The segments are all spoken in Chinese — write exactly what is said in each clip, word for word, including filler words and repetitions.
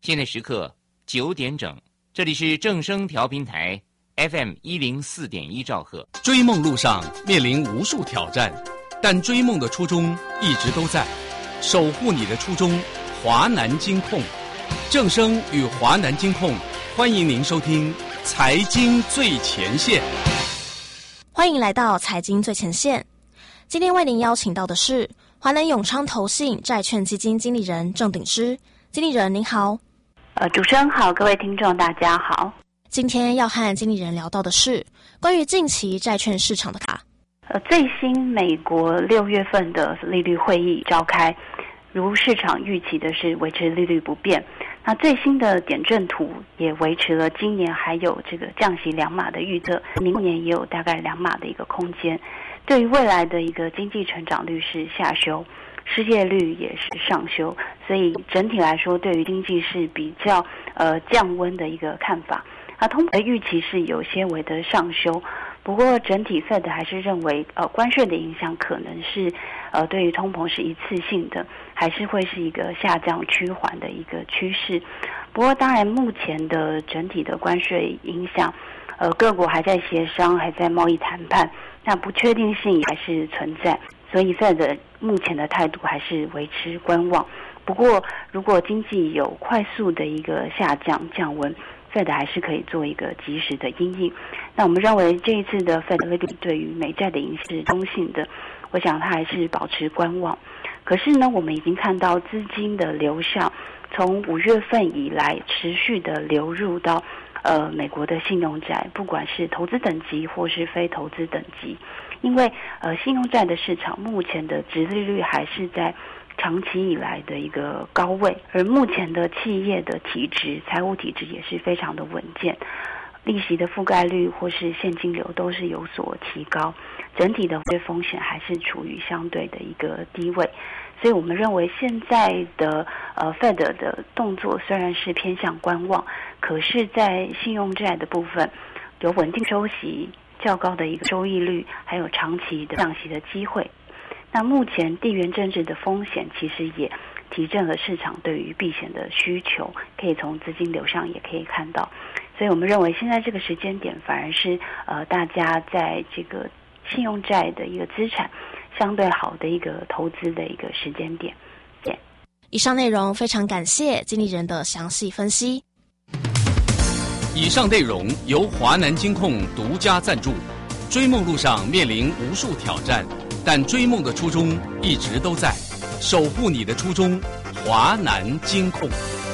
现在时刻九点整，这里是正声调频台 F M 一零四点一兆赫。 追梦路上面临无数挑战，但追梦的初衷一直都在，守护你的初衷。华南金控，正声与华南金控欢迎您收听财经最前线。 欢迎来到财经最前线。今天为您邀请到的是华南永昌投信债券基金经理人郑鼎芝。经理人您好。 呃，主持人好，各位听众大家好。 今天要和经理人聊到的是关于近期债券市场的卡。 呃，最新美国六月份的利率会议召开，如市场预期的是维持利率不变。那最新的点阵图也维持了今年还有这个降息两码的预测，明年也有大概两码的一个空间。对于未来的一个经济成长率是下修，失业率也是上修，所以整体来说对于经济是比较呃降温的一个看法。那通膨的预期是有些微的上修，不过整体 Fed 还是认为呃关税的影响可能是呃对于通膨是一次性的，还是会是一个下降趋缓的一个趋势。不过当然目前的整体的关税影响呃各国还在协商，还在贸易谈判，那不确定性还是存在，所以 Fed 目前的态度还是维持观望。不过如果经济有快速的一个下降降温，Fed 还是可以做一个及时的因应。那我们认为这一次的 Fed 利率对于美债的影响是中性的，我想它还是保持观望。可是呢，我们已经看到资金的流向从五月份以来持续的流入到呃美国的信用债，不管是投资等级或是非投资等级。因为呃信用债的市场目前的殖利率还是在长期以来的一个高位，而目前的企业的体质、财务体质也是非常的稳健，利息的覆盖率或是现金流都是有所提高，整体的风险还是处于相对的一个低位。所以我们认为现在的呃 Fed 的动作虽然是偏向观望，可是在信用债的部分有稳定收息、较高的一个收益率，还有长期的降息的机会。那目前地缘政治的风险其实也提振了市场对于避险的需求，可以从资金流上也可以看到。所以我们认为现在这个时间点反而是呃大家在这个信用债的一个资产相对好的一个投资的一个时间点。 以上内容非常感谢经理人的详细分析。 以上内容由华南金控独家赞助。追梦路上面临无数挑战，但追梦的初衷一直都在，守护你的初衷。华南金控。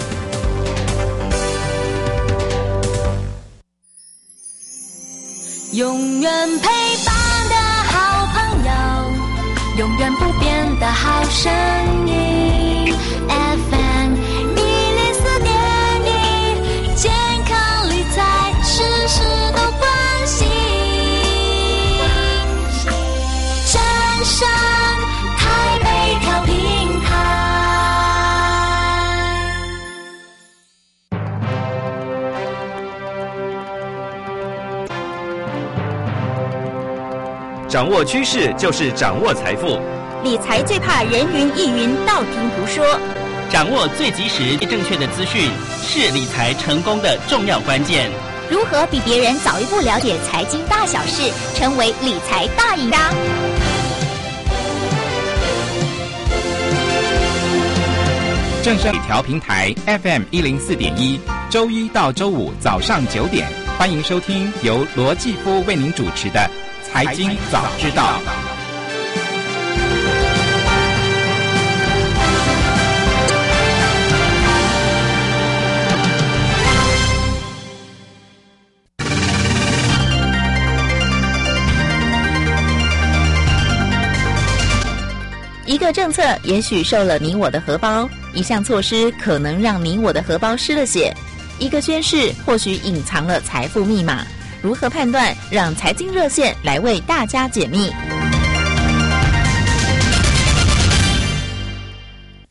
永远陪伴的好朋友，永远不变的好声音 F M 一零四点一，健康理财事事都关心，正声台北调频台。 掌握趋势就是掌握财富， 理财最怕人云亦云，道听途说。 掌握最及时、最正确的资讯，是理财成功的重要关键。 如何比别人早一步了解财经大小事，成为理财大赢家？ 正声调频台 F M 一零四点一，周一到周五早上九点，欢迎收听由罗继夫为您主持的财经早知道。 一个政策也许受了你我的荷包，一项措施可能让你我的荷包失了血，一个宣示或许隐藏了财富密码。如何判断？让财经热线来为大家解密。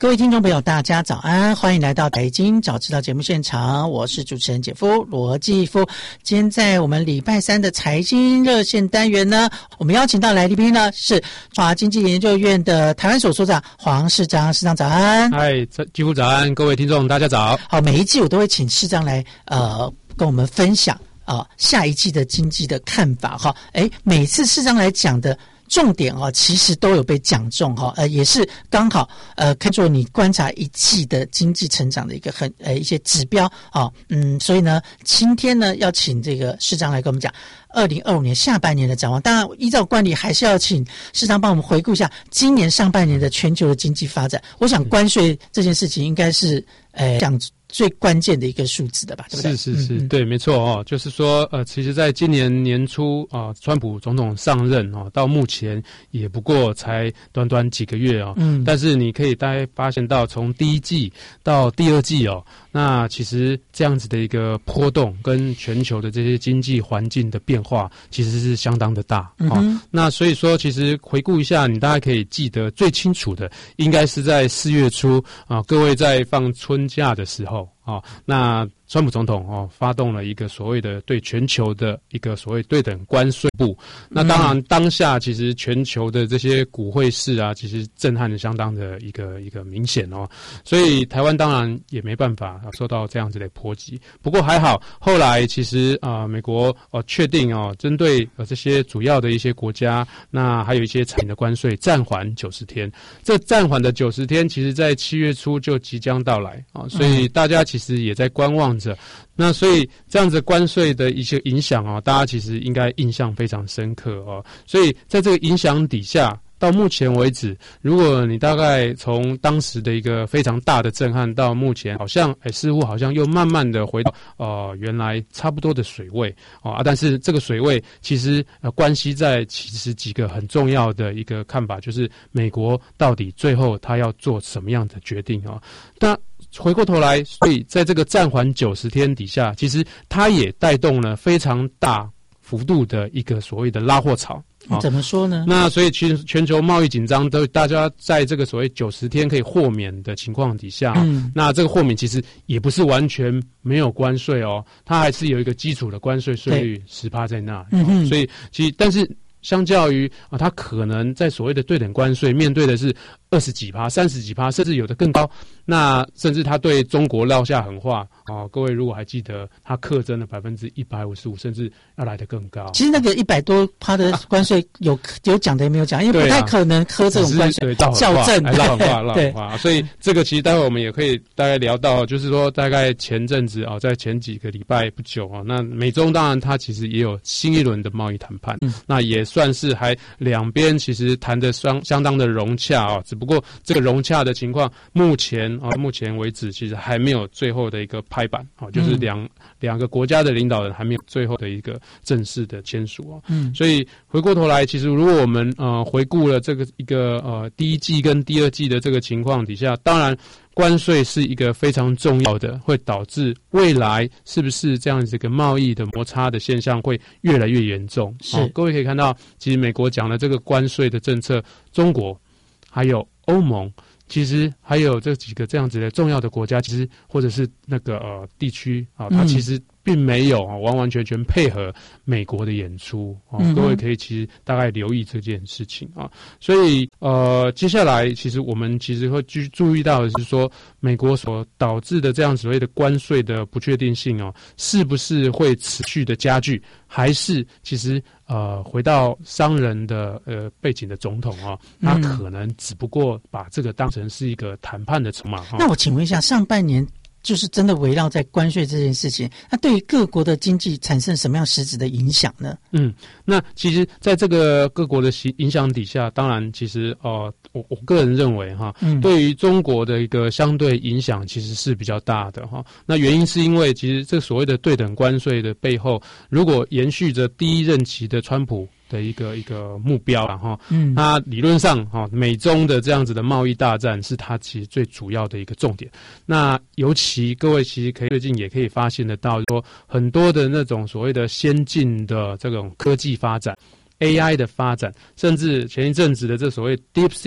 各位听众朋友大家早安，欢迎来到财经早知道节目现场，我是主持人姐夫罗继夫。今天在我们礼拜三的财经热线单元呢，我们邀请到来宾呢是中华经济研究院的台湾所所长黄世章，市长早安。 嗨，继夫早安，各位听众大家早。 好，每一季我都会请市长来呃跟我们分享啊、呃、下一季的经济的看法哈。诶，每次市长来讲的重点哦，其实都有被讲中哈，呃，也是刚好呃，看作你观察一季的经济成长的一个很呃一些指标啊、哦，嗯，所以呢，今天呢要请这个市长来跟我们讲二零二五年下半年的展望。当然，依照惯例还是要请市长帮我们回顾一下今年上半年的全球的经济发展。我想关税这件事情应该是呃讲最关键的一个数字的吧，对不对？ 是是是， 嗯、 对，没错哦。就是说，呃，其实在今年年初啊、呃，川普总统上任哦，到目前也不过才短短几个月哦。嗯。但是你可以大概发现到，从第一季到第二季哦，那其实这样子的一个波动跟全球的这些经济环境的变化，其实是相当的大。嗯、哦。那所以说，其实回顾一下，你大概可以记得最清楚的，应该是在四月初啊，各位在放春假的时候。哦，那川普总统哦发动了一个所谓的对全球的一个所谓对等关税部。那当然当下其实全球的这些股汇市啊，其实震撼的相当的一个一个明显哦。所以台湾当然也没办法受到这样子的波及。不过还好，后来其实啊、呃、美国哦确定哦针对呃这些主要的一些国家，那还有一些产品的关税暂缓九十天。这暂缓的九十天，其实在七月初就即将到来啊、哦，所以大家其实也在观望着，那所以这样子关税的一些影响啊，大家其实应该印象非常深刻哦。所以在这个影响底下，到目前为止，如果你大概从当时的一个非常大的震撼到目前，好像哎似乎好像又慢慢的回到呃原来差不多的水位哦啊，但是这个水位其实呃关系在其实几个很重要的一个看法，就是美国到底最后他要做什么样的决定啊？那回过头来，所以在这个暂缓九十天底下，其实它也带动了非常大幅度的一个所谓的拉货潮。 怎么说呢？ 那所以全全球贸易紧张，都大家在这个所谓九十天可以豁免的情况底下，嗯，那这个豁免其实也不是完全没有关税哦，它还是有一个基础的关税税率十趴在那，嗯哼，所以其实但是相较于啊，它可能在所谓的对等关税面对的是二十几趴、三十几趴，甚至有的更高。那甚至他对中国撂下狠话啊！各位如果还记得，他课征了百分之一百五十五，甚至要来得更高。 其实那个一百多趴的关税有有讲的也没有讲，因为不太可能喝这种关税校正， 还唠狠话，唠狠话。所以这个其实待会我们也可以大概聊到，就是说大概前阵子啊，在前几个礼拜不久啊，那美中当然它其实也有新一轮的贸易谈判，嗯、那也算是还两边其实谈得相相当的融洽啊，只不过这个融洽的情况目前。啊，目前为止其实还没有最后的一个拍板啊，就是两、嗯、两个国家的领导人还没有最后的一个正式的签署啊。嗯，所以回过头来，其实如果我们呃回顾了这个一个呃第一季跟第二季的这个情况底下，当然关税是一个非常重要的，会导致未来是不是这样子一个贸易的摩擦的现象会越来越严重。是、哦，各位可以看到，其实美国讲的这个关税的政策，中国还有欧盟。其实还有这几个这样子的重要的国家，其实或者是那个呃地区啊，它其实并没有啊完完全全配合美国的演出啊。嗯、各位可以其实大概留意这件事情啊。所以呃，接下来其实我们其实会去注意到的是说，美国所导致的这样所谓的关税的不确定性哦，是不是会持续的加剧，还是其实呃回到商人的呃背景的总统啊，他可能只不过把这个当成是一个谈判的筹码哈。 那我请问一下，上半年就是真的围绕在关税这件事情，那对于各国的经济产生什么样实质的影响呢？ 嗯，那其实在这个各国的影响底下，当然其实呃我我个人认为哈，嗯、对于中国的一个相对影响其实是比较大的哈。那原因是因为其实这所谓的对等关税的背后，如果延续着第一任期的川普的一个一个目标啊哈，嗯，那理论上哈，美中的这样子的贸易大战是它其实最主要的一个重点。那尤其各位其实可以最近也可以发现得到，说很多的那种所谓的先进的这种科技发展。A I 的发展，甚至前一阵子的这所谓 DeepSeek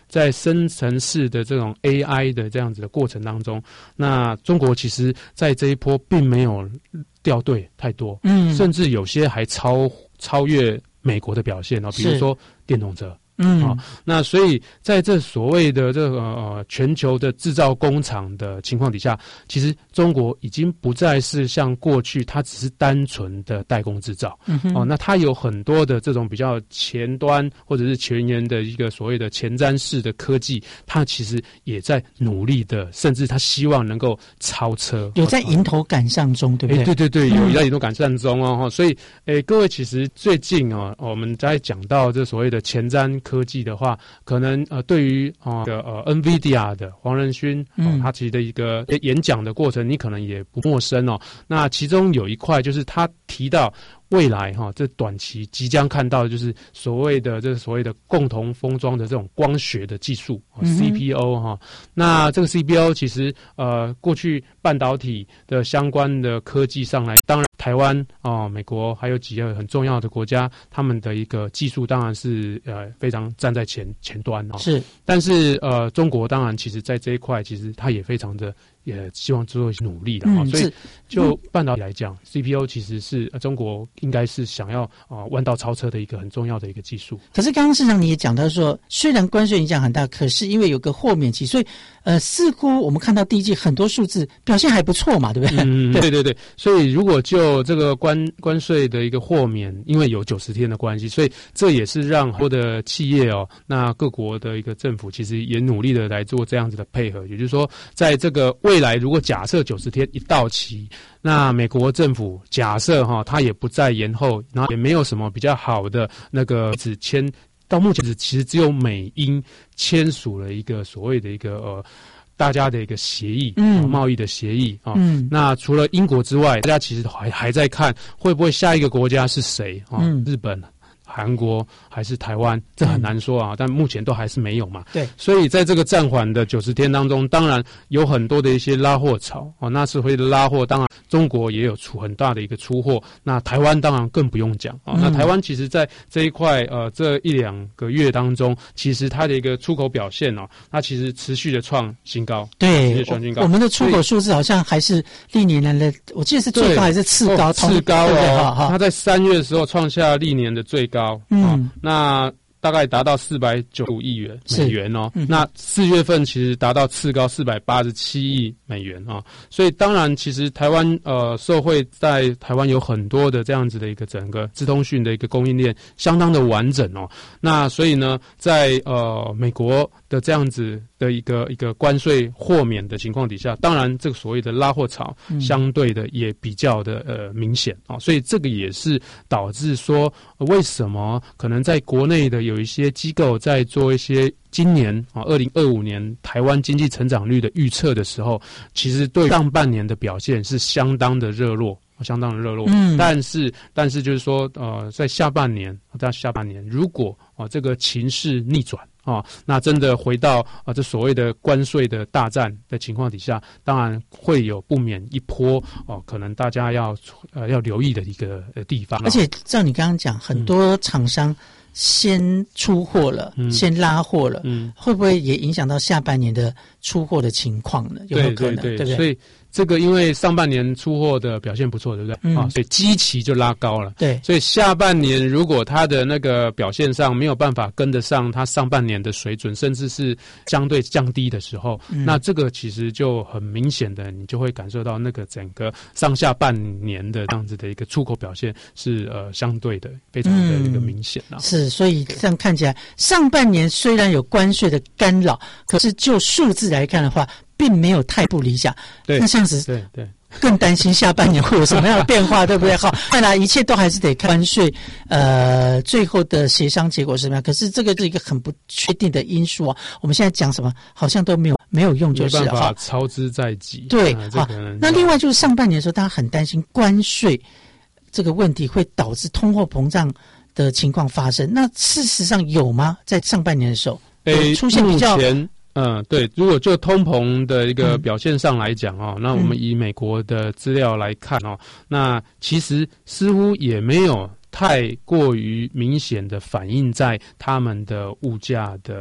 在生成式的这种 A I 的这样子的过程当中，那中国其实在这一波并没有掉队太多，嗯，甚至有些还超超越美国的表现哦，比如说电动车。嗯，好、哦，那所以在这所谓的这个呃全球的制造工厂的情况底下，其实中国已经不再是像过去它只是单纯的代工制造，嗯哼，哦，那它有很多的这种比较前端或者是前沿的一个所谓的前瞻式的科技，它其实也在努力的，甚至它希望能够超车， 有在迎头赶上中，对不对？ 对对对，有在迎头赶上中哦，嗯、所以诶，各位其实最近哦，我们在讲到这所谓的前瞻科技的话，可能呃对于啊的呃 NVIDIA 的黄仁勋哦、呃，他其实的一个演讲的过程，你可能也不陌生哦。那其中有一块就是他提到未来哈、哦，这短期即将看到的就是所谓的这所谓的共同封装的这种光学的技术、哦嗯、C P O 哈、哦。那这个 C P O 其实呃过去半导体的相关的科技上来，当然台湾啊、哦、美国还有几个很重要的国家，他们的一个技术当然是呃非常站在前前端哦。是，但是呃中国当然其实在这一块其实它也非常的也希望做一些努力的哈、嗯，所以就半导体来讲、嗯、，C P O 其实是、呃、中国应该是想要啊、呃、弯道超车的一个很重要的一个技术。 可是刚刚市长你也讲到说，虽然关税影响很大，可是因为有个豁免期，所以呃似乎我们看到第一季很多数字表现还不错嘛，对不对？ 嗯，对对对。所以如果就这个关关税的一个豁免，因为有九十天的关系，所以这也是让很多的企业哦，那各国的一个政府其实也努力的来做这样子的配合，也就是说，在这个未来如果假设九十天一到期，那美国政府假设哈，它也不再延后，然后也没有什么比较好的那个只签，到目前止其实只有美英签署了一个所谓的一个呃大家的一个协议，嗯，贸易的协议啊。嗯，那除了英国之外，大家其实还还在看会不会下一个国家是谁啊？嗯，日本、韩国还是台湾，这很难说啊、嗯，但目前都还是没有嘛。对，所以在这个暂缓的九十天当中，当然有很多的一些拉货潮啊，那是会拉货，当然中国也有出很大的一个出货，那台湾当然更不用讲啊、嗯。那台湾其实在这一块呃这一两个月当中，其实它的一个出口表现哦，它其实持续的创新高， 对，持续创新高。我们的出口数字好像还是历年来的，我记得是最高还是次高？ 哦、次高哦，它在三月的时候创下历年的最高。嗯、哦，那大概达到四百九十五亿元美元哦。嗯、那四月份其实达到次高四百八十七亿美元啊、哦，所以当然其实台湾呃受惠在台湾有很多的这样子的一个整个资通讯的一个供应链相当的完整哦。那所以呢，在呃美国的这样子的一个一个关税豁免的情况底下，当然这个所谓的拉货潮相对的也比较的呃明显啊、哦，所以这个也是导致说、呃、为什么可能在国内的有一些机构在做一些今年啊二零二五年台湾经济成长率的预测的时候，其实对上半年的表现是相当的热络。相当的热络，嗯，但是但是就是说，呃，在下半年，在下半年，如果啊、呃、这个情势逆转啊、呃，那真的回到啊、呃、这所谓的关税的大战的情况底下，当然会有不免一波哦、呃，可能大家要呃要留意的一个呃地方。 而且照你刚刚讲，很多厂商先出货了，嗯、先拉货了，嗯，会不会也影响到下半年的出货的情况呢？有没有可能？对对对，对不对？ 所以这个因为上半年出货的表现不错，对不对？嗯、啊，所以基期就拉高了。对，所以下半年如果它的那个表现上没有办法跟得上它上半年的水准，甚至是相对降低的时候，嗯、那这个其实就很明显的，你就会感受到那个整个上下半年的这样子的一个出口表现是呃相对的非常的一个明显啊。 嗯、是，所以这样看起来，上半年虽然有关税的干扰，可是就数字来看的话，并没有太不理想。对，那这样子，对对，更担心下半年会有什么样的变化，对不对？好，当然一切都还是得看关税，呃，最后的协商结果是什么样。可是这个是一个很不确定的因素啊。我们现在讲什么，好像都没有没有用，就是没办法操之在即。 对，好、呃，那另外就是上半年的时候，大家很担心关税这个问题会导致通货膨胀的情况发生。那事实上有吗？在上半年的时候， 诶， 出现比较。 目前嗯，对，如果就通膨的一个表现上来讲哦、嗯，那我们以美国的资料来看哦，那其实似乎也没有太过于明显的反映在他们的物价的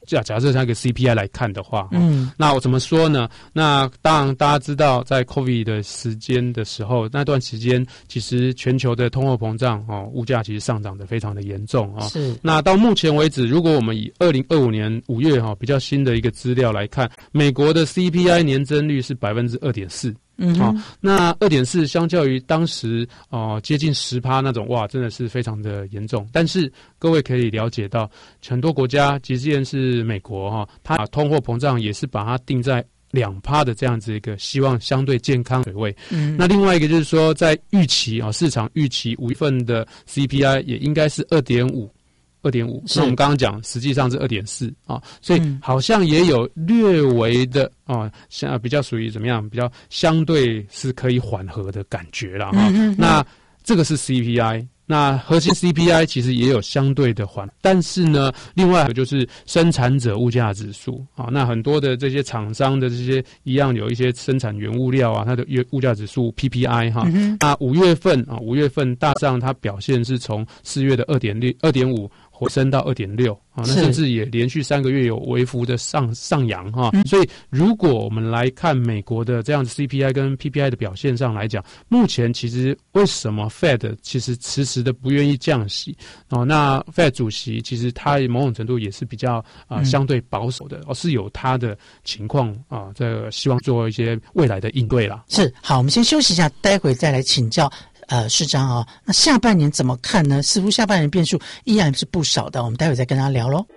假假设像一个 C P I 来看的话， 嗯， 那我怎么说呢？那当然大家知道，在 COVID 的时间的时候，那段时间其实全球的通货膨胀哦，物价其实上涨的非常的严重哦。 是。 那到目前为止，如果我们以二零二五年五月哈、哦、比较新的一个资料来看，美国的 C P I 年增率是百分之二点四。 嗯， 好、哦，那二点四相较于当时哦、呃、接近十趴那种，哇，真的是非常的严重。但是各位可以了解到，很多国家，即便是美国哈、哦，它把通货膨胀也是把它定在两趴的这样子一个希望相对健康水位。嗯，那另外一个就是说，在预期啊、哦，市场预期五月份的 C P I 也应该是二点五。二点五，那我们刚刚讲，实际上是二点四啊，所以好像也有略微的啊，像比较属于怎么样，比较相对是可以缓和的感觉了哈、嗯。那这个是 C P I， 那核心 C P I 其实也有相对的缓，但是呢，另外就是生产者物价指数啊，那很多的这些厂商的这些一样有一些生产原物料啊，它的物价指数 P P I 哈、嗯，那五月份啊，五月份大致上它表现是从四月的二点六、二点五。回升到二点六啊，那甚至也连续三个月有微幅的上上扬哈、嗯，所以如果我们来看美国的这样子 C P I 跟 P P I 的表现上来讲，目前其实为什么 Fed 其实迟迟的不愿意降息哦？那 Fed 主席其实他某种程度也是比较啊、呃、相对保守的，哦，是有他的情况啊，这个希望做一些未来的应对啦。 是，好，我们先休息一下，待会再来请教。呃，市长啊、哦，那下半年怎么看呢？似乎下半年变数依然是不少的，我们待会再跟他聊咯。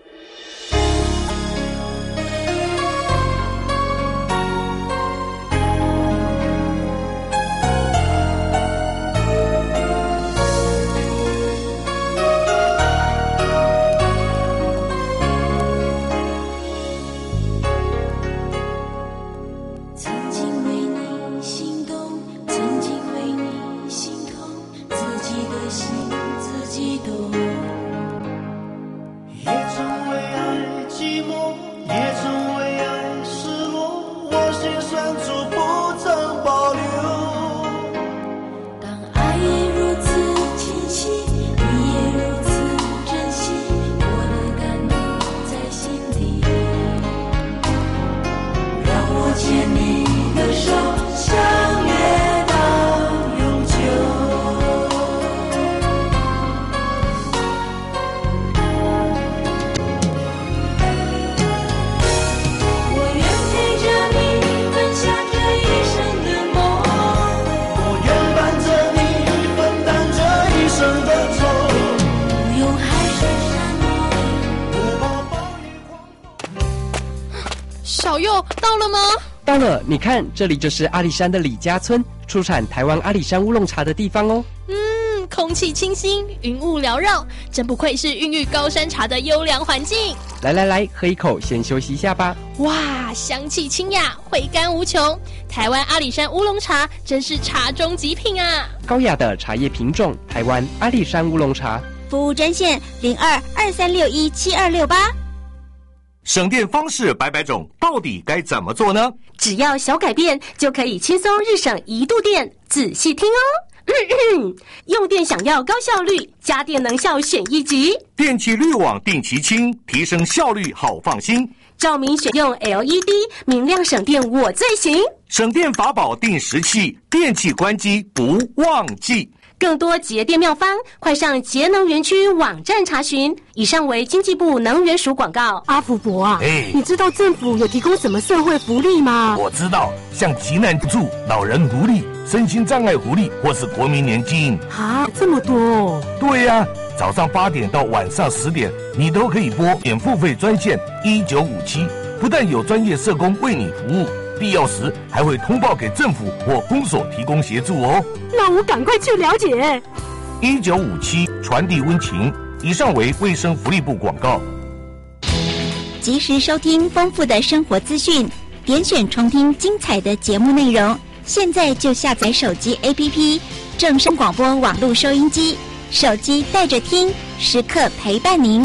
小佑到了吗？ 到了，你看，这里就是阿里山的李家村，出产台湾阿里山乌龙茶的地方哦。 嗯，空气清新，云雾缭绕，真不愧是孕育高山茶的优良环境。 来来来，喝一口，先休息一下吧。 哇，香气清雅，回甘无穷。台湾阿里山乌龙茶真是茶中极品啊！ 高雅的茶叶品种，台湾阿里山乌龙茶。 服务专线零二二三六一七二六八。 省电方式百百种，到底该怎么做呢？ 只要小改变，就可以轻松日省一度电。仔细听哦。咳咳用电想要高效率，家电能效选一级。 电器滤网定期清，提升效率好放心。 照明选用 L E D， 明亮省电我最行。 省电法宝定时器，电器关机不忘记。 更多节电妙方，快上节能园区网站查询。以上为经济部能源署广告。 阿福伯啊， 哎， 你知道政府有提供什么社会福利吗？ 我知道，像急难补助、老人福利、身心障碍福利，或是国民年金。 啊，这么多！ 对呀、啊，早上八点到晚上十点，你都可以拨免付费专线一九五七，不但有专业社工为你服务，必要时还会通报给政府或公所提供协助哦。 那我赶快去了解。 一九五七传递温情。以上为卫生福利部广告。 及时收听丰富的生活资讯，点选重听精彩的节目内容。现在就下载手机 A P P 正声广播网络收音机，手机带着听，时刻陪伴您。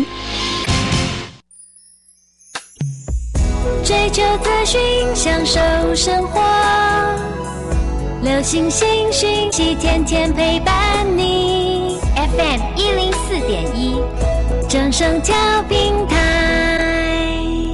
追求资讯，享受生活，流行新讯息，天天陪伴你。F M 一零四点一，正声调频台。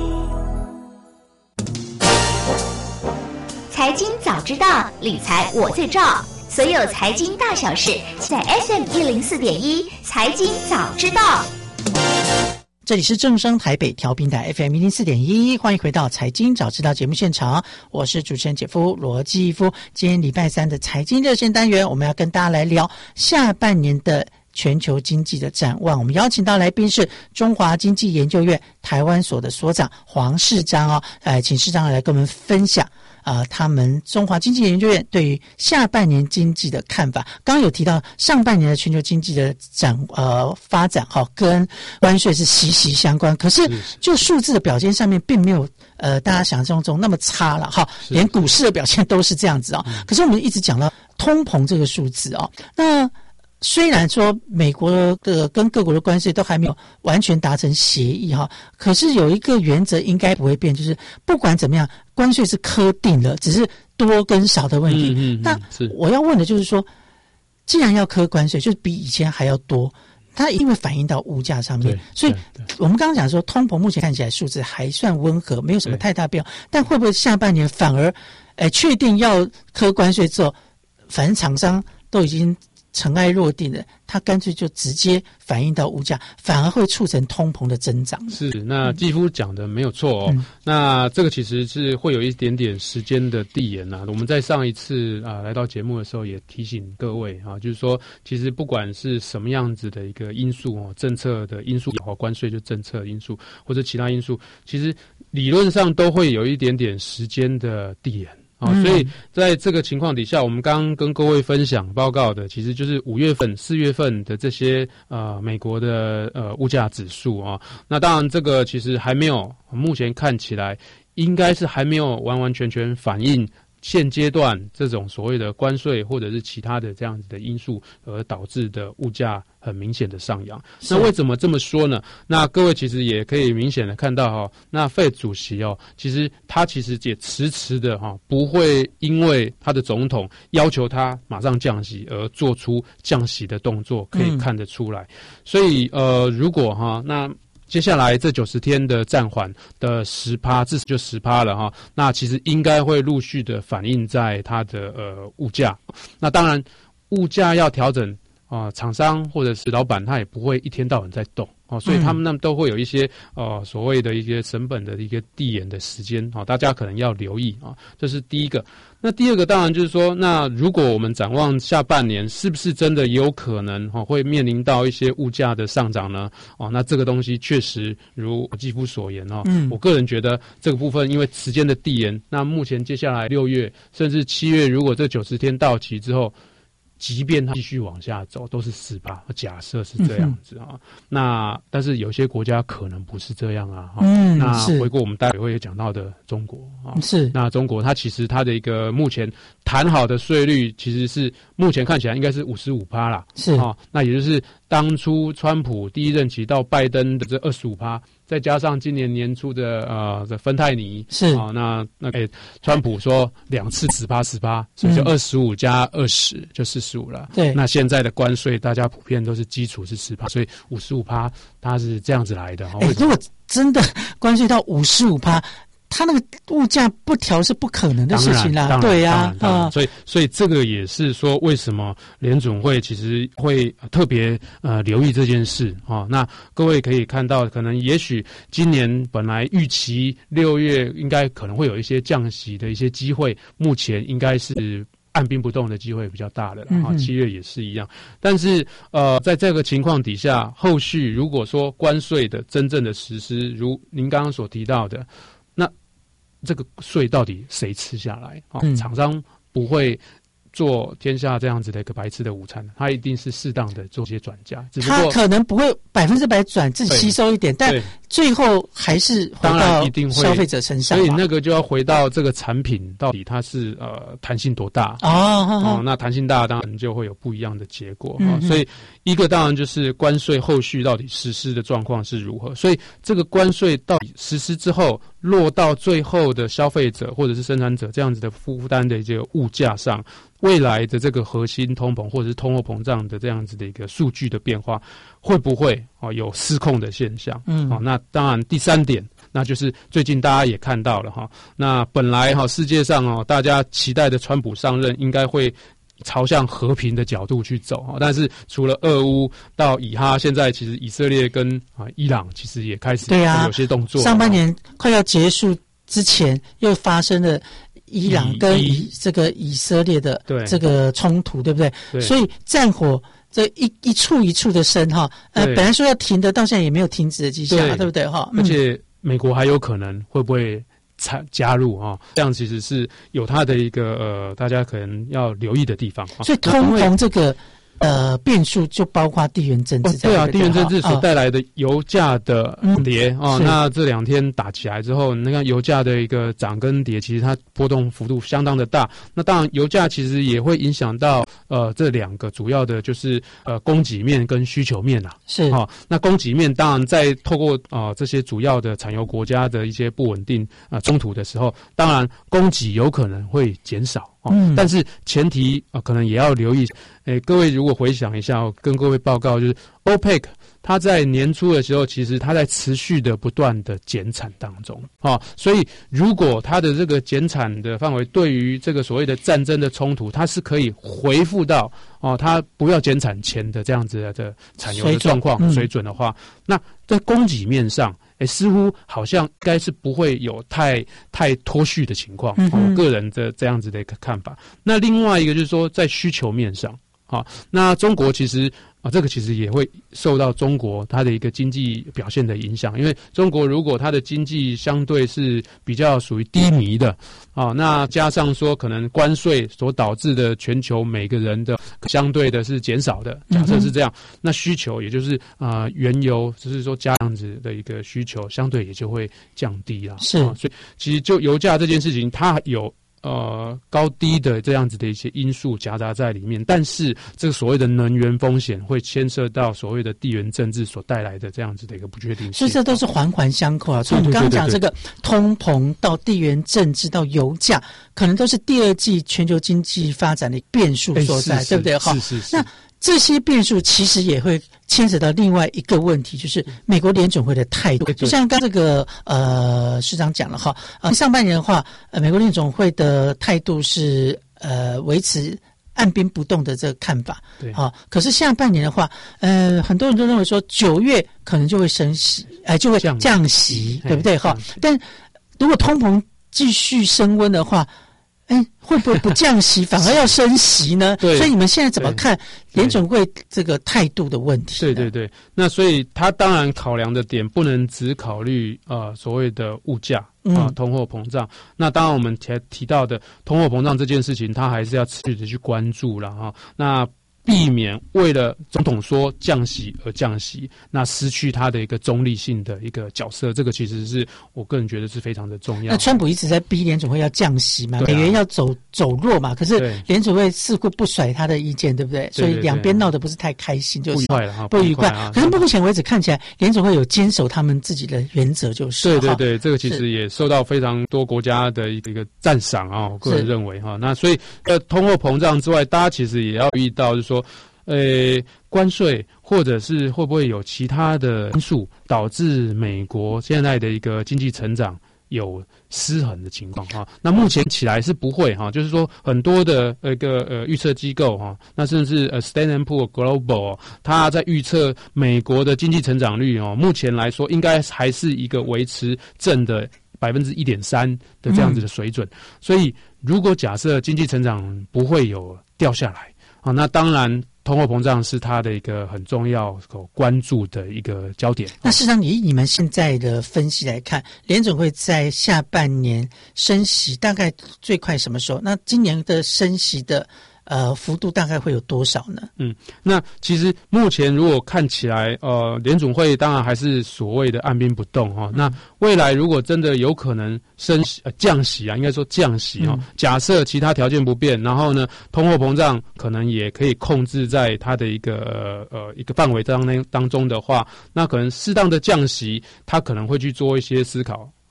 财经早知道，理财我最照。所有财经大小事，在 F M 一零四点一财经早知道。 这里是正声台北调频台 F M 一零四点一，欢迎回到财经早知道节目现场，我是主持人姐夫罗继夫。今天礼拜三的财经热线单元，我们要跟大家来聊下半年的全球经济的展望。我们邀请到来宾是中华经济研究院台湾所的所长黄世章哦，呃，请世章来跟我们分享啊、呃，他们中华经济研究院对于下半年经济的看法。刚刚有提到上半年的全球经济的展呃发展哈、哦，跟关税是息息相关，可是就数字的表现上面并没有呃大家想象中那么差了哈，连股市的表现都是这样子啊、哦。可是我们一直讲到通膨这个数字哦，那虽然说美国的跟各国的关税都还没有完全达成协议哈，可是有一个原则应该不会变，就是不管怎么样，关税是科定了，只是多跟少的问题。嗯嗯嗯、那我要问的就是说，既然要科关税，就是比以前还要多，它一定会反映到物价上面。所以我们刚刚讲说，通膨目前看起来数字还算温和，没有什么太大变化，但会不会下半年反而，哎，确定要科关税之后，反正厂商都已经尘埃落定了，它干脆就直接反映到物价，反而会促成通膨的增长。 是，那继夫讲的没有错哦、嗯。那这个其实是会有一点点时间的递延啊。我们在上一次啊来到节目的时候也提醒各位啊，就是说其实不管是什么样子的一个因素哦，政策的因素也好，关税就政策因素或者其他因素，其实理论上都会有一点点时间的递延。啊、哦，所以在这个情况底下，我们刚刚跟各位分享报告的，其实就是五月份、四月份的这些呃美国的呃物价指数啊。那当然，这个其实还没有，目前看起来应该是还没有完完全全反映现阶段这种所谓的关税或者是其他的这样子的因素而导致的物价很明显的上扬。那为什么这么说呢？那各位其实也可以明显的看到哈、哦，那 F E D 主席哦，其实他其实也迟迟的哈、哦，不会因为他的总统要求他马上降息而做出降息的动作，可以看得出来。嗯、所以呃，如果哈、哦、那。接下来这九十天的暂缓的十趴，至少就十趴了哈。那其实应该会陆续的反映在它的呃物价。那当然，物价要调整啊、呃，厂商或者是老板他也不会一天到晚在动哦，所以他们那都会有一些呃所谓的一些成本的一个递延的时间啊、哦，大家可能要留意啊、哦。这是第一个。那第二个当然就是说，那如果我们展望下半年，是不是真的有可能哈、哦、会面临到一些物价的上涨呢？哦，那这个东西确实如继夫所言哦，嗯，我个人觉得这个部分因为时间的递延，那目前接下来六月甚至七月，如果这九十天到期之后，即便它继续往下走，都是四趴。假设是这样子啊、嗯，那但是有些国家可能不是这样啊。嗯，那回过我们待会会讲到的中国啊，是那中国它其实它的一个目前谈好的税率其实是目前看起来应该是五十五趴啦。是啊，那也就是当初川普第一任期到拜登的这二十五趴。再加上今年年初的呃的芬太尼是啊、哦，那那诶、欸，川普说两次十趴十趴，所以就二十五加二十就四十五了。对，那现在的关税大家普遍都是基础是十趴，所以五十五趴它是这样子来的。 哎、欸，如果真的关税到五十五趴。它那个物价不调是不可能的事情啦，对呀、啊， 啊，所以所以这个也是说，为什么联准会其实会特别呃留意这件事啊、哦？那各位可以看到，可能也许今年本来预期六月应该可能会有一些降息的一些机会，目前应该是按兵不动的机会比较大的，然后七月也是一样。但是呃，在这个情况底下，后续如果说关税的真正的实施，如您刚刚所提到的，那这个税到底谁吃下来？哦，嗯、厂商不会做天下这样子的一个白吃的午餐，他一定是适当的做些转嫁。只不过他可能不会百分之百转自己吸收一点，但最后还是回到消费者身上。 所以那个就要回到这个产品到底它是呃弹性多大哦，哦，那弹性大当然就会有不一样的结果。嗯、哦，所以一个当然就是关税后续到底实施的状况是如何。所以这个关税到底实施之后落到最后的消费者或者是生产者这样子的负担的这个物价上。 未来的这个核心通膨或者是通货膨胀的这样子的一个数据的变化，会不会哦有失控的现象？嗯，哦，那当然第三点，那就是最近大家也看到了哈，那本来哈世界上哦大家期待的川普上任应该会朝向和平的角度去走，但是除了俄乌到以哈，现在其实以色列跟啊伊朗其实也开始有些动作。 上半年快要结束之前，又发生了伊朗跟以这个以色列的这个冲突，对不对？对，所以战火这一一处一处的升哈，呃，本来说要停的，到现在也没有停止的迹象，对, 对不对哈？ 而且美国还有可能会不会参加入啊？这样其实是有它的一个呃，大家可能要留意的地方。 所以通膨这个呃变数就包括地缘政治、哦。 对啊，地缘政治所带来的油价的跌啊、嗯哦，那这两天打起来之后，那个油价的一个涨跟跌，其实它波动幅度相当的大。那当然，油价其实也会影响到呃这两个主要的就是呃供给面跟需求面啊。 是啊、 哦，那供给面当然在透过啊、呃、这些主要的产油国家的一些不稳定啊、呃、冲突的时候，当然供给有可能会减少。哦、嗯，但是前提啊、呃，可能也要留意。诶，各位如果回想一下，我跟各位报告，就是 OPEC 它在年初的时候，其实它在持续的不断的减产当中，啊、哦，所以如果它的这个减产的范围对于这个所谓的战争的冲突，它是可以回复到哦，它不要减产前的这样子的产油的状况水准、嗯、水准的话，那在供给面上。诶，似乎好像应该是不会有太太脱序的情况，嗯、我个人的这样子的一个看法。那另外一个就是说，在需求面上，啊，那中国其实啊，这个其实也会受到中国它的一个经济表现的影响，因为中国如果它的经济相对是比较属于低迷的啊，那加上说可能关税所导致的全球每个人的相对的是减少的，假设是这样，嗯、那需求也就是啊、呃、原油就是说这样子的一个需求相对也就会降低了， 是、 啊，所以其实就油价这件事情，它有。呃，高低的这样子的一些因素夹杂在里面，但是这个所谓的能源风险会牵涉到所谓的地缘政治所带来的这样子的一个不确定性， 所以这都是环环相扣啊。从我们刚刚讲这个通膨到地缘政治到油价，可能都是第二季全球经济发展的变数所在， 欸、 对不对？ 是是是。 那这些变数其实也会牵扯到另外一个问题，就是美国联准会的态度。就像刚这个呃市长讲了哈，呃上半年的话，呃美国联准会的态度是呃维持按兵不动的这个看法， 对啊。可是下半年的话，呃很多人都认为说九月可能就会升息，哎、呃、就会降息，降息对不对哈？但如果通膨继续升温的话，哎，会不会不降息反而要升息呢？ 对， 所以你们现在怎么看联准会这个态度的问题？ 对对对，那所以他当然考量的点不能只考虑呃所谓的物价啊、呃、通货膨胀。那当然我们提提到的通货膨胀这件事情，他还是要持续的去关注了哈。那避免为了总统说降息而降息，那失去他的一个中立性的一个角色，这个其实是我个人觉得是非常的重要。 那川普一直在逼联准会要降息嘛，美元要走走弱嘛，可是联准会似乎不甩他的意见，对不对？所以两边闹得不是太开心，就是不愉快了哈， 不愉快。可是目前为止看起来，联准会有坚守他们自己的原则，就是对对对，这个其实也受到非常多国家的一个一个赞赏啊，我个人认为哈。那所以呃，通货膨胀之外，大家其实也要注意到，就是说。说，呃，关税或者是会不会有其他的因素导致美国现在的一个经济成长有失衡的情况哈？那目前起来是不会哈，就是说很多的一个呃预测机构哈，那甚至呃 Standard and Poor's Global， 它在预测美国的经济成长率哦，目前来说应该还是一个维持正的百分之一点三的这样子的水准，嗯、所以如果假设经济成长不会有掉下来。啊，那当然，通货膨胀是它的一个很重要所关注的一个焦点。 那事实上，以你们现在的分析来看，联准会在下半年升息大概最快什么时候？那今年的升息的呃幅度大概会有多少呢？ 嗯，那其实目前如果看起来，呃，联准会当然还是所谓的按兵不动哈、哦。那未来如果真的有可能升息、呃、降息啊，应该说降息哈、哦嗯。假设其他条件不变，然后呢，通货膨胀可能也可以控制在它的一个呃一个范围当当中的话，那可能适当的降息，它可能会去做一些思考。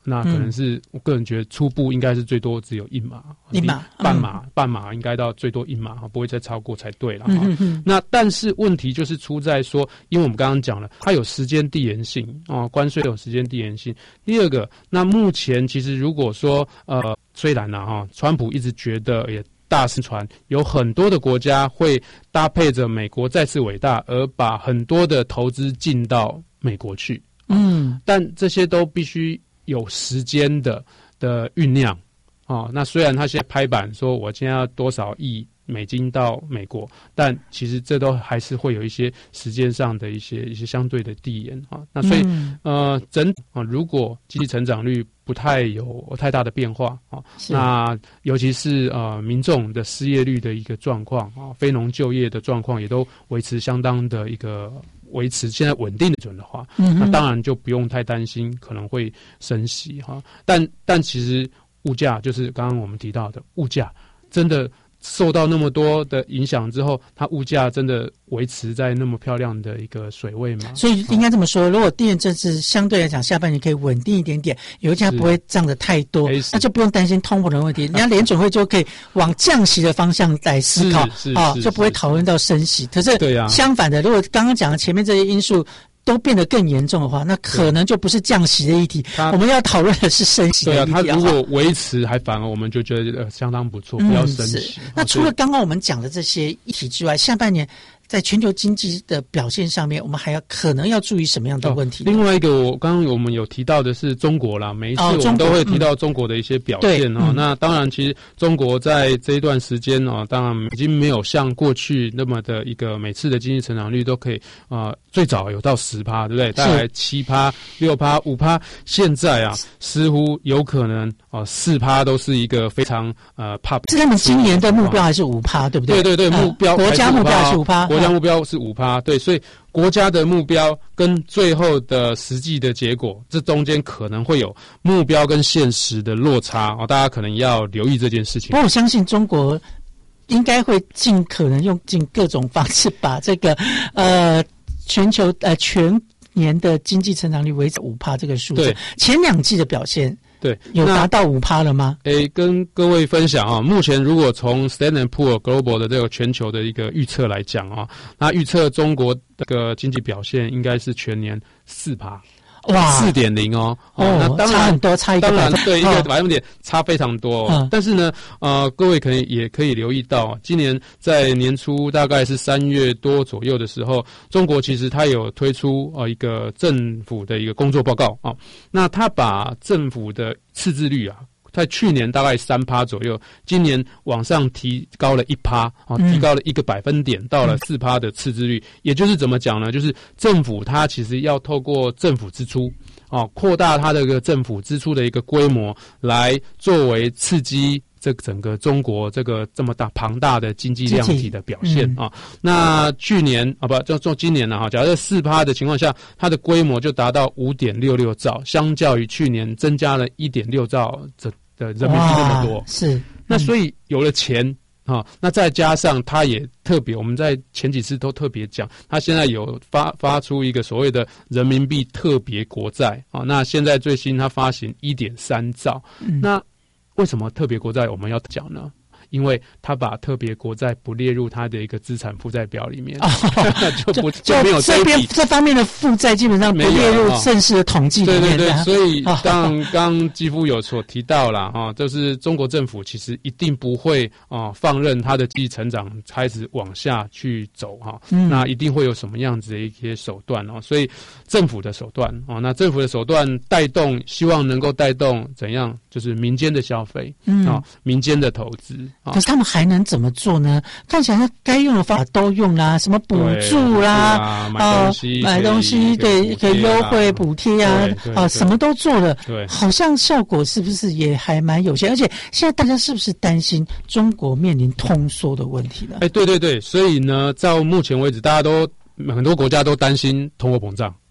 那可能是、嗯、我个人觉得初步应该是最多只有一码， 一码半码、嗯、半码应该到最多一码，不会再超过才对了。 嗯嗯那但是问题就是出在说，因为我们刚刚讲了，它有时间递延性哦，关税有时间递延性。第二个，那目前其实如果说呃，虽然呢、啊、哈，川普一直觉得也大声传，有很多的国家会搭配着美国再次伟大，而把很多的投资进到美国去。 嗯， 但这些都必须有时间的的酝酿哦。那虽然他现在拍板说我今天要多少亿美金到美国，但其实这都还是会有一些时间上的一些一些相对的递延啊。那所以、嗯、呃，整啊，如果经济成长率不太有太大的变化啊，那尤其是呃民众的失业率的一个状况啊，非农就业的状况也都维持相当的一个。维持现在稳定的准的话，嗯、那当然就不用太担心可能会升息哈。但但其实物价就是刚刚我们提到的物价，真的受到那么多的影响之后，它物价真的维持在那么漂亮的一个水位吗？ 所以应该这么说，如果地缘政治相对来讲下半年可以稳定一点点，油价不会涨得太多，那就不用担心通膨的问题。人家联准会就可以往降息的方向来思考啊，就不会讨论到升息。可是对啊，相反的，如果刚刚讲的前面这些因素都变得更严重的话，那可能就不是降息的议题，我们要讨论的是升息的议题。 对啊，它如果维持，还反而我们就觉得、呃、相当不错，不要升息。 嗯、那除了刚刚我们讲的这些议题之外，下半年在全球经济的表现上面，我们还要可能要注意什么样的问题？ 哦、另外一个，我刚刚我们有提到的是中国啦，每一次我们都会提到中国的一些表现哦。嗯、那当然，其实中国在这一段时间哦，当然已经没有像过去那么的一个每次的经济成长率都可以啊、呃，最早有到十趴，对不对？大概七趴、六趴、五趴，现在啊，似乎有可能啊四趴都是一个非常呃怕。 是他们今年的目标还是五趴，对不对？ 对对对，目标、 呃、国家目标是五趴。 国家目标是五趴，对，所以国家的目标跟最后的实际的结果，这中间可能会有目标跟现实的落差哦，大家可能要留意这件事情。 不过我相信中国应该会尽可能用尽各种方式把这个呃全球呃全年的经济成长率维持五趴这个数字。前两季的表现。 对， 有达到五趴了吗？ 诶，跟各位分享啊，目前如果从 Standard and Poor's Global 的这个全球的一个预测来讲啊，那预测中国这个经济表现应该是全年四趴。 哇， 四点零哦， 哦，那当然差很多，差一个当然对一个百分点差非常多、哦嗯。但是呢，呃，各位可能也可以留意到，今年在年初大概是三月多左右的时候，中国其实它有推出呃一个政府的一个工作报告啊、哦，那它把政府的赤字率啊。在去年大概三趴左右，今年往上提高了一趴，啊，提高了一个百分点，到了四趴的赤字率。嗯、也就是怎么讲呢？就是政府它其实要透过政府支出，啊，扩大它的一个政府支出的一个规模，来作为刺激这整个中国这个这么大庞大的经济量体的表现啊。嗯、那去年啊不，就就今年了哈。假设四趴的情况下，它的规模就达到五点六六兆，相较于去年增加了一点六兆这。的人民币那么多， 是、嗯、 那所以有了钱啊，那再加上它也特别，我们在前几次都特别讲，它现在有发发出一个所谓的人民币特别国债啊，那现在最新它发行一点三兆、嗯，那为什么特别国债我们要讲呢？因为他把特别国债不列入他的一个资产负债表里面，哦、就不就, 就没有这边这方面的负债基本上不列入正式的统计里面。 对对对，所以刚刚基夫有所提到了啊，就是中国政府其实一定不会啊放任它的经济成长开始往下去走哈、嗯，那一定会有什么样子的一些手段哦。所以政府的手段啊，那政府的手段带动，希望能够带动怎样，就是民间的消费，嗯啊，民间的投资。 可是他们还能怎么做呢？看起来该用的方法都用啦，什么补助啦， 啊，买东西， 呃、买东西对，可以优惠补贴啊，啊，什么都做了， 对， 好像效果是不是也还蛮有限？而且现在大家是不是担心中国面临通缩的问题呢？ 哎，对对对，所以呢，到目前为止，大家都很多国家都担心通货膨胀。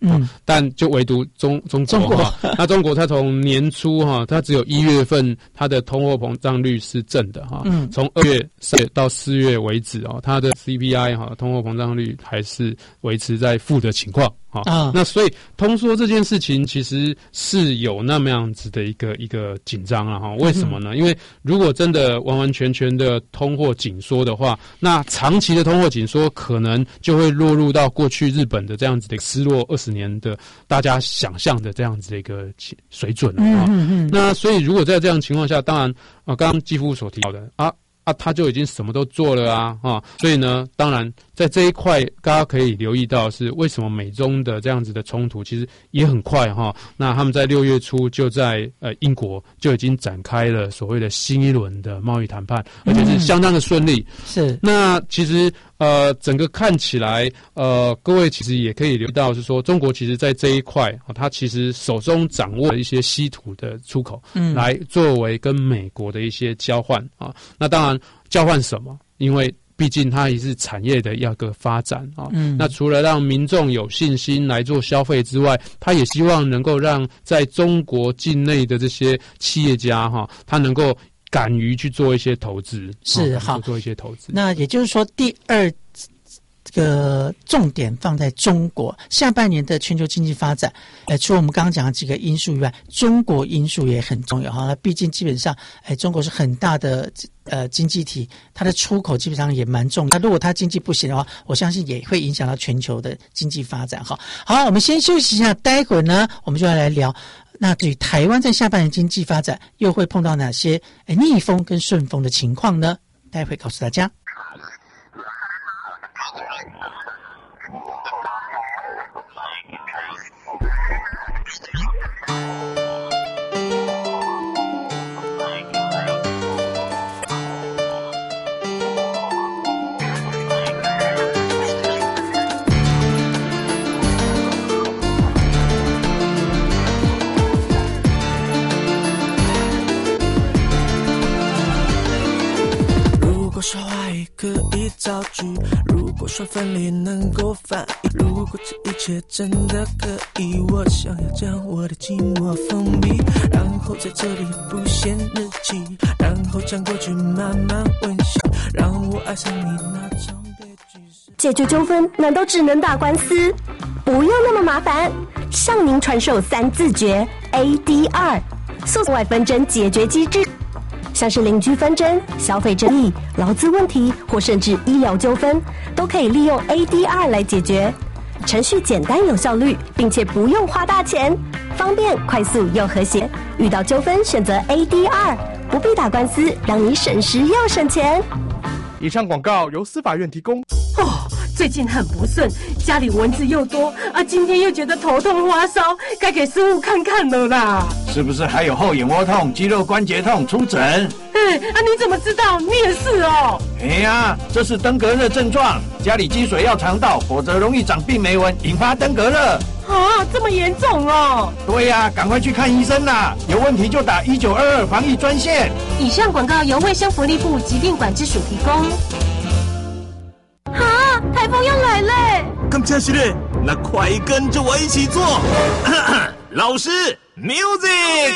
嗯，但就唯独中中国中国哈，那中国它从年初哈，它只有一月份它的通货膨胀率是正的哈，嗯，从二月、三月到四月为止哦，它的 C P I 哈，通货膨胀率还是维持在负的情况。好、啊，那所以通缩这件事情其实是有那么样子的一个一个紧张了哈。为什么呢？嗯、因为如果真的完完全全的通货紧缩的话，那长期的通货紧缩可能就会落入到过去日本的这样子的失落二十年的大家想象的这样子的一个水准了啊。嗯嗯。那所以如果在这样的情况下，当然啊，刚刚基夫所提到的啊。啊，他就已经什么都做了啊，啊，所以呢，当然在这一块，大家可以留意到是为什么美中的这样子的冲突其实也很快哈。那他们在六月初就在呃英国就已经展开了所谓的新一轮的贸易谈判，而且是相当的顺利。 是。 那其实呃，整个看起来呃，各位其实也可以留意到是说，中国其实在这一块啊，它其实手中掌握了一些稀土的出口，嗯，来作为跟美国的一些交换啊。那当然。交换什么？因为毕竟它也是产业的一个发展啊。嗯，那除了让民众有信心来做消费之外，他也希望能够让在中国境内的这些企业家哈，他能够敢于去做一些投资， 是好做一些投资。 那也就是说，第二。这个重点放在中国下半年的全球经济发展，呃，除了我们刚刚讲的几个因素以外，中国因素也很重要哈。毕竟基本上，哎，中国是很大的呃经济体，它的出口基本上也蛮重要。那如果它经济不行的话，我相信也会影响到全球的经济发展哈。好，我们先休息一下，待会儿呢，我们就要来聊。那对于台湾在下半年经济发展又会碰到哪些哎逆风跟顺风的情况呢？待会告诉大家。 如果说爱可以造句，如果说分离能够翻译，如果这一切真的可以，我想要将我的寂寞封闭，然后在这里不写日记，然后将过去慢慢温习，让我爱上你那种悲剧。 解决纠纷难道只能打官司？不用那么麻烦，向您传授三字诀 A D R 诉讼外纷争解决机制。像是邻居纷争、消费争议、劳资问题或甚至医疗纠纷，都可以利用 A D R 来解决。程序简单有效率，并且不用花大钱，方便、快速又和谐。遇到纠纷选择 A D R， 不必打官司，让你省时又省钱。 以上广告由司法院提供。 哦，最近很不顺，家里蚊子又多啊，今天又觉得头痛发烧，该给师傅看看了啦。 是不是还有后眼窝痛、肌肉关节痛？出诊。 哎，啊，你怎么知道？你也是哦。 哎呀，这是登革热症状，家里积水要肠道，否则容易长病媒蚊，引发登革热。 啊，这么严重哦！ 对呀、啊，赶快去看医生啦！有问题就打一九二二防疫专线。 以上广告由卫生福利部疾病管制署提供。 啊，台风要来嘞！ 更加是嘞，那快跟着我一起做。老师 ，music。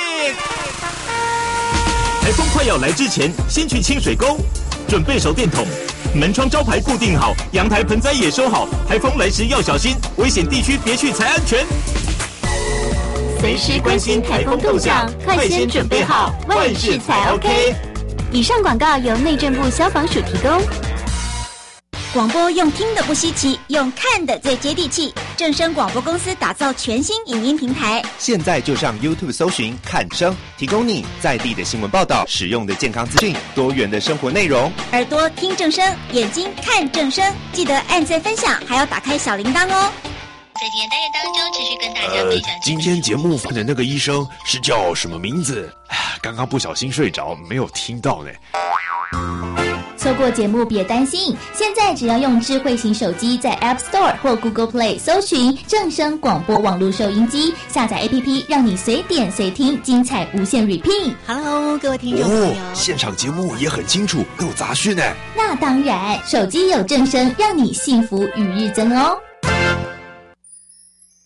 台风快要来之前，先去清水沟，准备手电筒。门窗招牌固定好，阳台盆栽也收好。台风来时要小心，危险地区别去才安全。 随时关心台风动向，快先准备好，万事才 OK。以上广告由内政部消防署提供。 广播用听的不稀奇，用看的最接地气。正声广播公司打造全新影音平台， 现在就上 YouTube 搜寻看声，提供你在地的新闻报道、实用的健康资讯、多元的生活内容。 耳朵听正声，眼睛看正声，记得按赞分享，还要打开小铃铛哦。 在今天单元当中，持续跟大家分享、呃。 今天节目放的那个医生是叫什么名字？刚刚不小心睡着，没有听到呢。 错过节目别担心，现在只要用智慧型手机在 App Store 或 Google Play 搜寻正声广播网络收音机，下载 A P P， 让你随点随听，精彩无限 repeat。 Hello， 各位听众朋友， 哦，现场节目也很清楚，没有杂讯呢。 那当然，手机有正声，让你幸福与日增哦。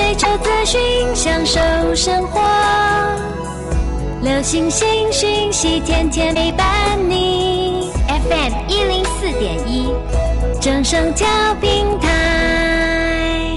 追求资讯，享受生活。流星星讯息，天天陪伴你。F M 一零四点一，正声调平台。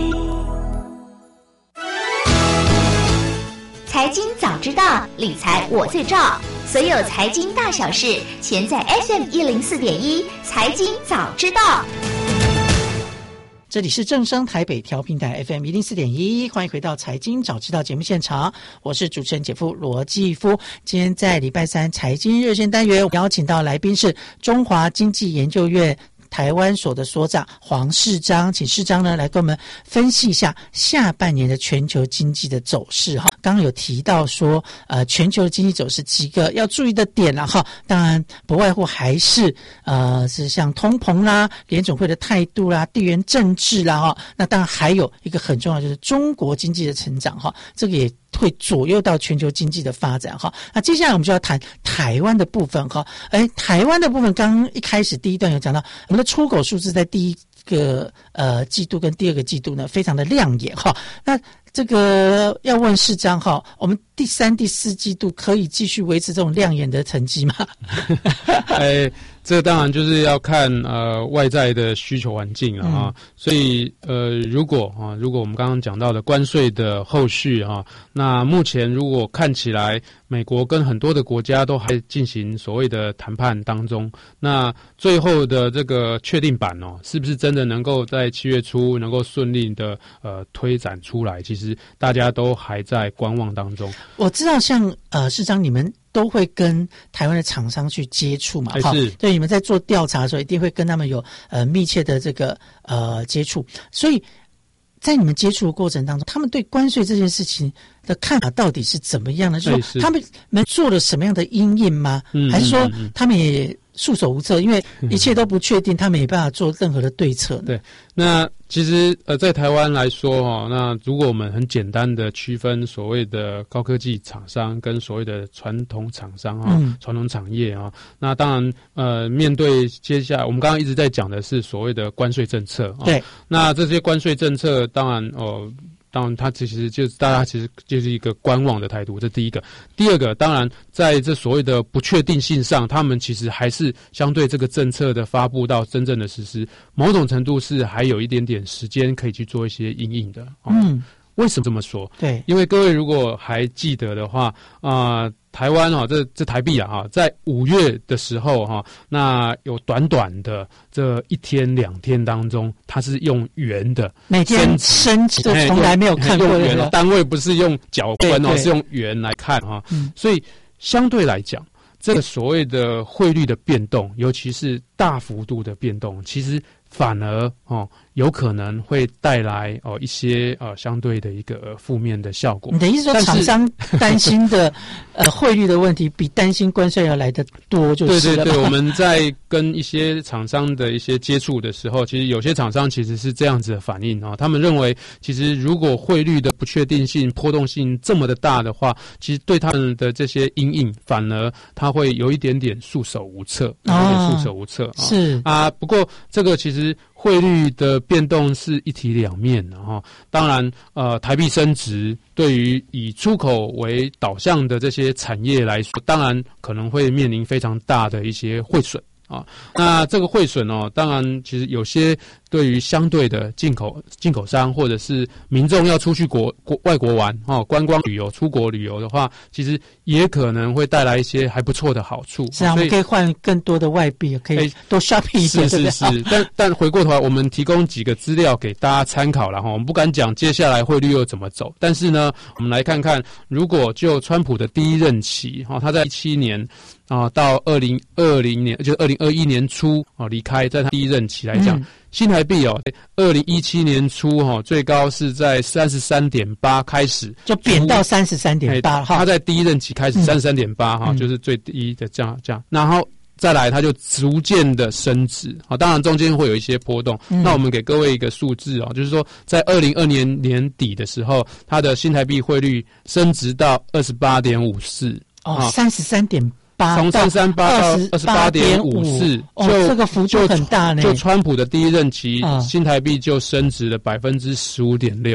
财经早知道，理财我最照。所有财经大小事，全在 F M 一零四点一财经早知道。 这里是正声台北调频台 F M 一零四点一，欢迎回到财经早知道节目现场，我是主持人姐夫罗继夫。今天在礼拜三财经热线单元，邀请到来宾是中华经济研究院台湾所的所长黄世章，请世章呢来跟我们分析一下下半年的全球经济的走势哈。刚刚有提到说，呃，全球的经济走势几个要注意的点啦哈，当然不外乎还是呃是像通膨啦、联总会的态度啦、地缘政治啦哈。那当然还有一个很重要就是中国经济的成长哈，这个也会左右到全球经济的发展哈。那接下来我们就要谈台湾的部分哈。哎，台湾的部分刚刚一开始第一段有讲到，我们的出口数字在第一个呃季度跟第二个季度呢非常的亮眼哈。那这个要问世章哈，我们第三、第四季度可以继续维持这种亮眼的成绩吗？ 哎，这当然就是要看呃外在的需求环境了啊。嗯、所以呃，如果啊，如果我们刚刚讲到的关税的后续啊，那目前如果看起来美国跟很多的国家都还进行所谓的谈判当中，那最后的这个确定版哦，是不是真的能够在七月初能够顺利的呃推展出来？其实大家都还在观望当中。 我知道像呃世章你们都会跟台湾的厂商去接触嘛，哈、欸，对，你们在做调查的时候一定会跟他们有呃密切的这个呃接触，所以在你们接触的过程当中，他们对关税这件事情的看法到底是怎么样呢？就是说他们们做了什么样的因应吗？嗯、还是说他们也束手无策，因为一切都不确定，他们没办法做任何的对策呢？对， 那其实呃，在台湾来说哈，那如果我们很简单的区分所谓的高科技厂商跟所谓的传统厂商哈，嗯、传统产业啊，那当然呃，面对接下来我们刚刚一直在讲的是所谓的关税政策啊，对，那这些关税政策当然哦。呃当然，它其实就是大家其实就是一个观望的态度，这第一个。第二个，当然在这所谓的不确定性上，他们其实还是相对这个政策的发布到真正的实施，某种程度是还有一点点时间可以去做一些因应的。哦、嗯，为什么这么说？对，因为各位如果还记得的话，啊、呃。台湾啊，这这台币啊，在五月的时候哈、啊，那有短短的这一天两天当中，它是用元的，每天升值，这从来没有看过的元，单位不是用角分哦，是用元来看哈、啊嗯，所以相对来讲，这个所谓的汇率的变动，尤其是大幅度的变动，其实反而哦。有可能会带来哦一些呃相对的一个、呃、负面的效果。你的意思说，厂商担心的呃汇率的问题，比担心关税要来得多，就是了。对对对，我们在跟一些厂商的一些接触的时候，其实有些厂商其实是这样子的反应啊、哦，他们认为，其实如果汇率的不确定性、波动性这么的大的话，其实对他们的这些因应，反而他会有一点点束手无策，有点束手无策、哦、是啊。不过这个其实。汇率的变动是一体两面的哈，当然，呃，台币升值对于以出口为导向的这些产业来说，当然可能会面临非常大的一些汇损啊。那这个汇损哦，当然其实有些对于相对的进口进口商或者是民众要出去国国外国玩哈、哦，观光旅游、出国旅游的话，其实也可能会带来一些还不错的好处。是啊，我们可以换更多的外币，可以多 shopping 一些。是是是，但但回过头来，我们提供几个资料给大家参考了哈。我们不敢讲接下来汇率又怎么走，但是呢，我们来看看，如果就川普的第一任期哈、哦，他在一七年啊到二零二零年，就是二零二一年初啊离开，在他第一任期来讲。嗯新台币哦，二零一七年初哈、哦，最高是在三十三点八开始，就贬到三十三点八哈。他在第一任期开始三十三点八哈，就是最低的这样这样，然后再来它就逐渐的升值啊，当然中间会有一些波动。嗯、那我们给各位一个数字哦，就是说在二零二年年底的时候，它的新台币汇率升值到二十八点五四哦，三十三点。从三三八到二十八点五四，就这个幅度很大呢。就川普的第一任期，嗯、新台币就升值了百分之十五点六。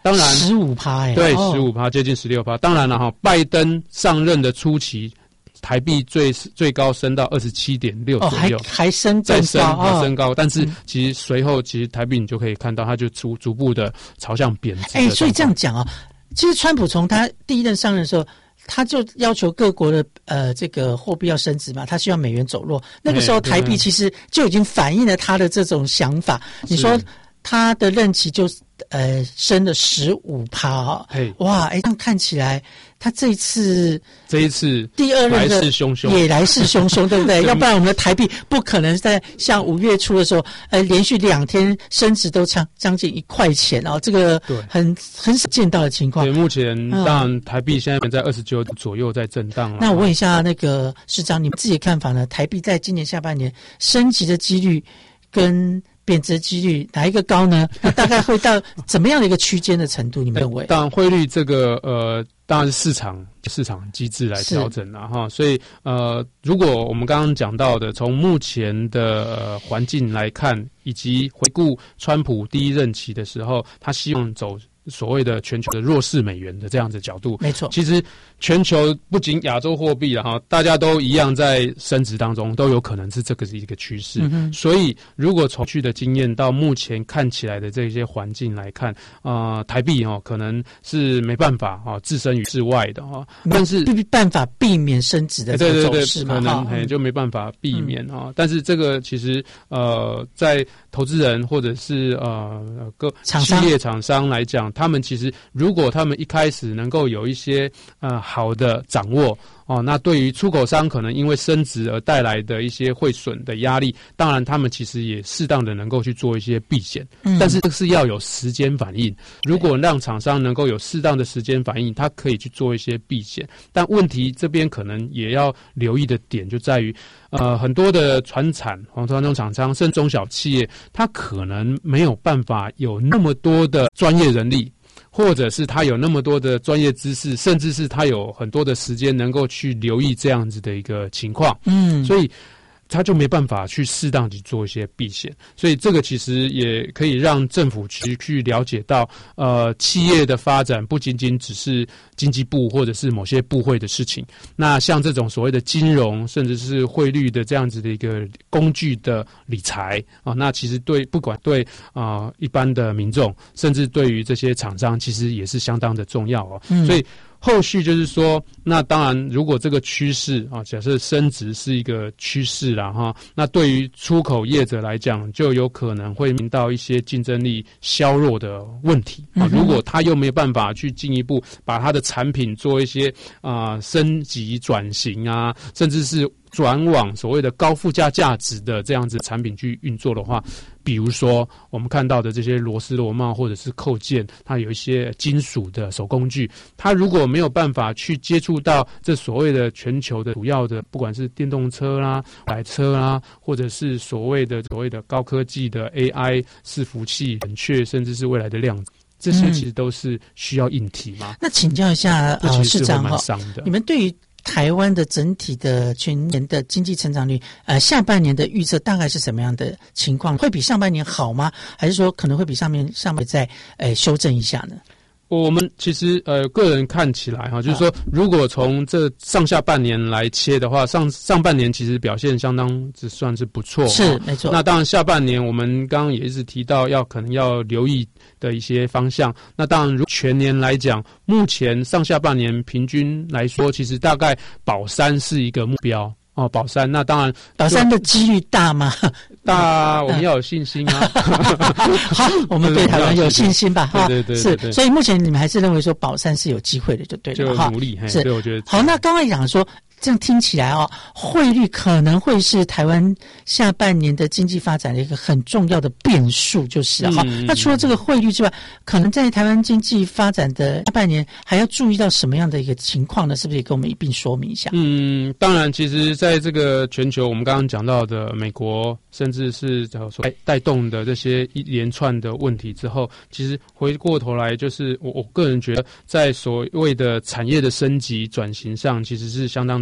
当然十五趴哎， 对， 哦十五趴接近十六趴。当然了哈，拜登上任的初期，台币最最高升到二十七点六左右， 哦、还还升再升高， 升高。 哦、 但是其实随后，其实台币你就可以看到，它就逐逐步的朝向贬值。 哎，所以这样讲啊，其实川普从他第一任上任的时候。他就要求各国的呃这个货币要升值嘛，他希望美元走弱。那个时候台币其实就已经反映了他的这种想法。你说他的任期就呃升了十五趴哈，哇，哎，这样看起来他这一次这一次第二任的来势汹汹， 也来势汹汹，对不对？要不然我们的台币不可能在像五月初的时候，呃，连续两天升值都将将近一块钱哦，这个很很少见到的情况。 对，目前当然台币现在在二十九左右在震荡了。 那我问一下那个市长，你们自己的看法呢？台币在今年下半年升级的几率跟贬值几率哪一个高呢？那大概会到怎么样的一个区间的程度？你们认为？ 当然，汇率这个呃，当然是市场市场机制来调整了哈。所以呃，如果我们刚刚讲到的，从目前的呃环境来看，以及回顾川普第一任期的时候，他希望走所谓的全球的弱势美元的这样子角度， 没错。 其实全球不仅亚洲货币了哈，大家都一样在升值当中，都有可能是这个是一个趋势。嗯、所以，如果从过去的经验到目前看起来的这些环境来看，啊、呃，台币哦可能是没办法啊置身于世外的哈，但是没办法避免升值的这个走势嘛， 可能嘿就没办法避免啊、嗯。但是这个其实呃，在投资人或者是呃各企业厂商来讲，他们其实如果他们一开始能够有一些呃好的掌握哦，那对于出口商可能因为升值而带来的一些汇损的压力，当然他们其实也适当的能够去做一些避险，嗯、但是这是要有时间反应。如果让厂商能够有适当的时间反应，他可以去做一些避险。但问题这边可能也要留意的点就在于，呃，很多的传产、传统厂商甚至中小企业，他可能没有办法有那么多的专业人力。或者是他有那么多的专业知识，甚至是他有很多的时间能够去留意这样子的一个情况，嗯，所以他就没办法去适当去做一些避险，所以这个其实也可以让政府去去了解到，呃，企业的发展不仅仅只是经济部或者是某些部会的事情。那像这种所谓的金融，甚至是汇率的这样子的一个工具的理财啊，那其实对不管对啊、呃、一般的民众，甚至对于这些厂商，其实也是相当的重要哦。嗯、所以。后续就是说，那当然，如果这个趋势啊，假设升值是一个趋势啦哈，那对于出口业者来讲，就有可能会面临到一些竞争力削弱的问题啊。如果他又没有办法去进一步把他的产品做一些啊、呃、升级转型啊，甚至是转往所谓的高附加价值的这样子产品去运作的话，比如说我们看到的这些螺丝螺帽或者是扣件，它有一些金属的手工具，它如果没有办法去接触到这所谓的全球的主要的，不管是电动车啦、白车啦，或者是所谓的所谓的高科技的 A I 伺服器、冷却，甚至是未来的量子。这些其实都是需要硬体嘛、嗯。 那请教一下呃市长哈，你们对于台湾的整体的全年的经济成长率，呃，下半年的预测大概是什么样的情况？会比上半年好吗？还是说可能会比上面上半年再呃修正一下呢？ 我们其实呃个人看起来哈，就是说，如果从这上下半年来切的话，上上半年其实表现相当只算是不错， 是没错。 那当然下半年我们刚刚也一直提到要可能要留意的一些方向。那当然，如全年来讲，目前上下半年平均来说，其实大概保三是一个目标。哦，保三，那当然， 保三的几率大吗？ 大，我们要有信心啊！ 好，我们对台湾有信心吧？哈， 对对对对， 是，所以目前你们还是认为说保三是有机会的，就对了， 就努力， 是， 对，我觉得好。那刚刚讲说，这样听起来哦，汇率可能会是台湾下半年的经济发展的一个很重要的变数，就是哈、嗯。那除了这个汇率之外，可能在台湾经济发展的下半年还要注意到什么样的一个情况呢？是不是也跟我们一并说明一下？ 嗯，当然，其实在这个全球，我们刚刚讲到的美国，甚至是所带动的这些一连串的问题之后，其实回过头来，就是我我个人觉得，在所谓的产业的升级转型上，其实是相当的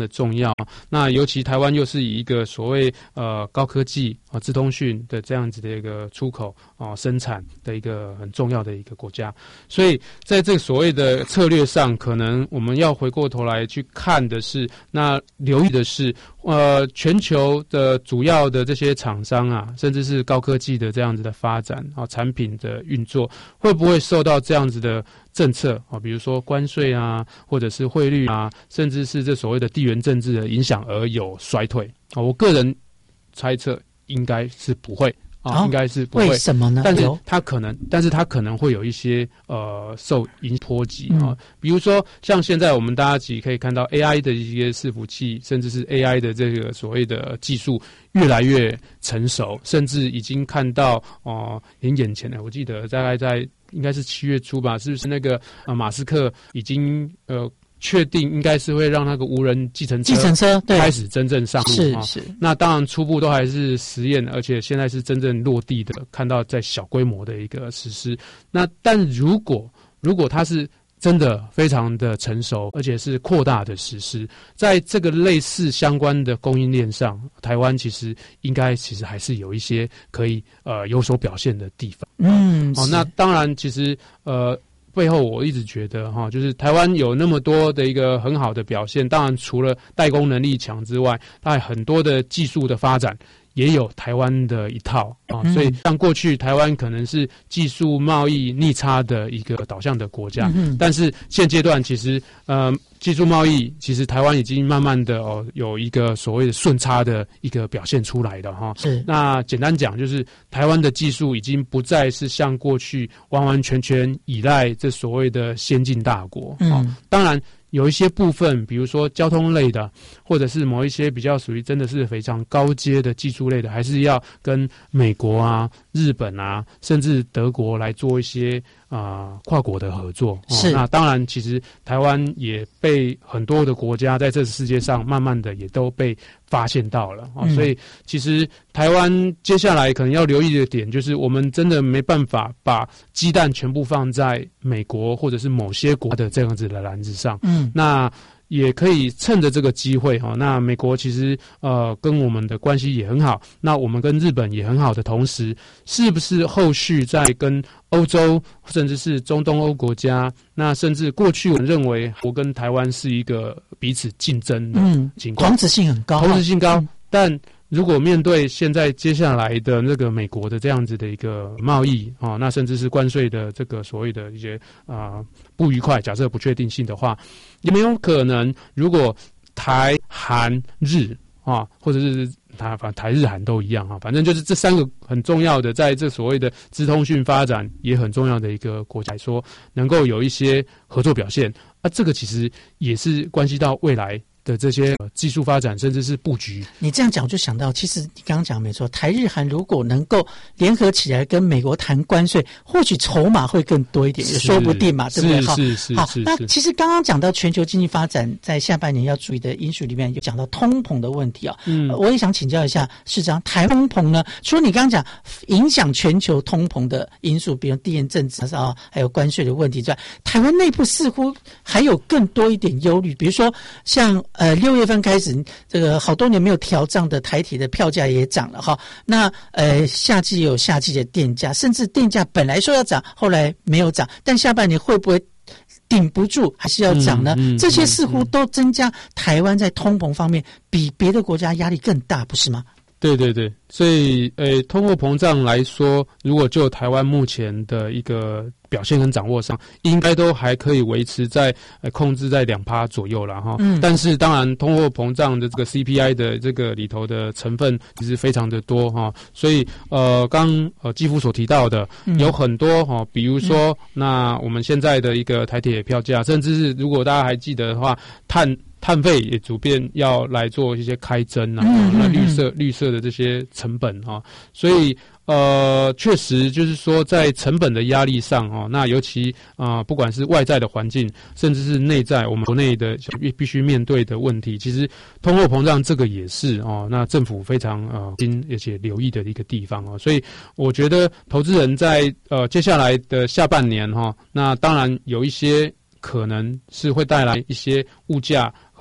的重要。那尤其台湾又是以一个所谓呃高科技啊、资通讯的这样子的一个出口啊、生产的一个很重要的一个国家，所以在这个所谓的策略上，可能我们要回过头来去看的是，那留意的是，呃，全球的主要的这些厂商啊，甚至是高科技的这样子的发展啊，产品的运作，会不会受到这样子的政策啊，比如说关税啊，或者是汇率啊，甚至是这所谓的地缘政治的影响而有衰退啊？我个人猜测应该是不会。啊、哦，应该是不会。 为什么呢？ 但是它可能，但是它可能会有一些呃受影波及啊、嗯，比如说像现在我们大家其实可以看到 A I 的一些伺服器，甚至是 A I 的这个所谓的技术越来越成熟，甚至已经看到哦，很、呃、眼前的。我记得大概在应该是七月初吧，是不是那个呃马斯克已经呃。确定应该是会让那个无人计程车计程车开始真正上路， 是是。 那当然初步都还是实验，而且现在是真正落地的，看到在小规模的一个实施。那但如果如果它是真的非常的成熟，而且是扩大的实施，在这个类似相关的供应链上，台湾其实应该其实还是有一些可以呃有所表现的地方。 嗯， 哦，那当然其实呃。背后我一直觉得哈，就是台湾有那么多的一个很好的表现，当然除了代工能力强之外，它还很多的技术的发展也有台湾的一套啊、嗯，所以像过去台湾可能是技术贸易逆差的一个导向的国家，嗯、但是现阶段其实呃技术贸易其实台湾已经慢慢的哦有一个所谓的顺差的一个表现出来的哈。 是， 那简单讲就是台湾的技术已经不再是像过去完完全全依赖这所谓的先进大国。嗯，哦、当然。有一些部分，比如说交通类的，或者是某一些比较属于真的是非常高阶的技术类的，还是要跟美国啊、日本啊，甚至德国来做一些啊、呃、跨国的合作。哦、 是。 那当然，其实台湾也被很多的国家在这个世界上慢慢的也都被发现到了。哦嗯、所以其实台湾接下来可能要留意的点，就是我们真的没办法把鸡蛋全部放在美国或者是某些国的这样子的篮子上。嗯。那也可以趁着这个机会哈，那美国其实呃跟我们的关系也很好，那我们跟日本也很好的同时，是不是后续在跟欧洲甚至是中东欧国家，那甚至过去我们认为我跟台湾是一个彼此竞争的情况， 同质性很高， 同质性高，嗯、但如果面对现在接下来的那个美国的这样子的一个贸易啊，那甚至是关税的这个所谓的一些啊、呃、不愉快，假设不确定性的话，有没有可能如果台韩日啊，或者是台反台日韩都一样啊，反正就是这三个很重要的，在这所谓的资通讯发展也很重要的一个国家来说，能够有一些合作表现啊，这个其实也是关系到未来的这些技术发展，甚至是布局。 你这样讲，我就想到，其实你刚刚讲没错，台日韩如果能够联合起来跟美国谈关税，或许筹码会更多一点，也说不定嘛，对不对？ 是是是。 好，那其实刚刚讲到全球经济发展在下半年要注意的因素里面，有讲到通膨的问题啊、哦。嗯、呃，我也想请教一下市长，台通膨呢，除了你刚刚讲影响全球通膨的因素，比如地缘政治啊，还有关税的问题之外，台湾内部似乎还有更多一点忧虑，比如说像。呃，六月份开始，这个好多年没有调涨的台铁的票价也涨了哈。那呃，夏季也有夏季的电价，甚至电价本来说要涨，后来没有涨，但下半年会不会顶不住，还是要涨呢？嗯嗯、这些似乎都增加台湾在通膨方面比别的国家压力更大，不是吗？ 对对对，所以呃，通货膨胀来说，如果就台湾目前的一个表现跟掌握上，应该都还可以维持在呃控制在两趴左右了哈。嗯。但是当然，通货膨胀的这个 C P I 的这个里头的成分其实非常的多哈，所以呃，刚呃基夫所提到的、嗯、有很多哈，比如说、嗯、那我们现在的一个台铁票价，甚至是如果大家还记得的话，碳。碳费也逐渐要来做一些开征啊，嗯、那绿色、嗯、绿色的这些成本啊，所以呃，确实就是说在成本的压力上哦，那尤其啊、呃，不管是外在的环境，甚至是内在我们国内的必须面对的问题，其实通货膨胀这个也是哦，那政府非常呃心而且留意的一个地方哦，所以我觉得投资人在呃接下来的下半年哈、哦，那当然有一些可能是会带来一些物价。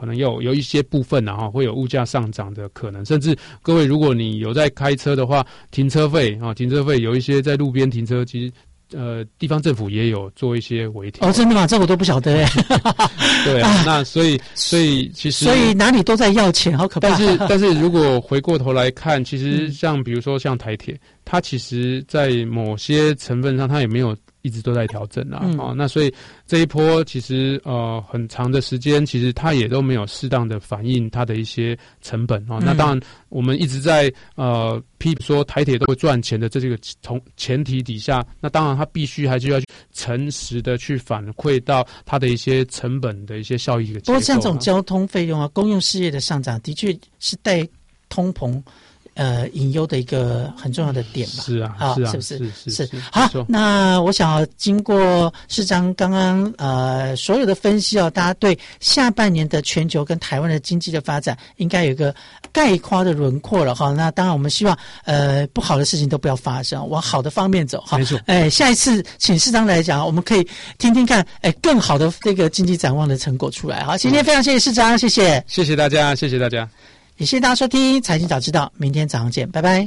可能有有一些部分啊，会有物价上涨的可能，甚至各位如果你有在开车的话，停车费啊，停车费有一些在路边停车，其实。呃，地方政府也有做一些微调哦，真的吗？这我都不晓得哎。 对啊，那所以所以其实所以哪里都在要钱，好可怕。 但是但是如果回过头来看，其实像比如说像台铁，它其实在某些成分上，它也没有一直都在调整啊。嗯、哦，那所以这一波其实呃很长的时间，其实它也都没有适当的反映它的一些成本啊、哦。那当然，我们一直在呃批说台铁都会赚钱的这个从前提底下，那当然它必须还是要去诚实的去反馈到它的一些成本的一些效益的结构、啊。 不过像这种交通费用啊，公用事业的上涨，的确是带通膨。呃，隐忧的一个很重要的点吧。 是啊，啊是啊， 是不是？ 是是 是, 是。 好，那我想经过市长刚刚呃所有的分析哦，大家对下半年的全球跟台湾的经济的发展应该有一个概括的轮廓了哈。那当然，我们希望呃不好的事情都不要发生，往好的方面走哈。 没错。 哎，下一次请市长来讲，我们可以听听看，哎，更好的这个经济展望的成果出来。好，今天非常谢谢市长，谢谢， 谢谢大家，谢谢大家。 也谢谢大家收听《财经早知道》，明天早上见，拜拜。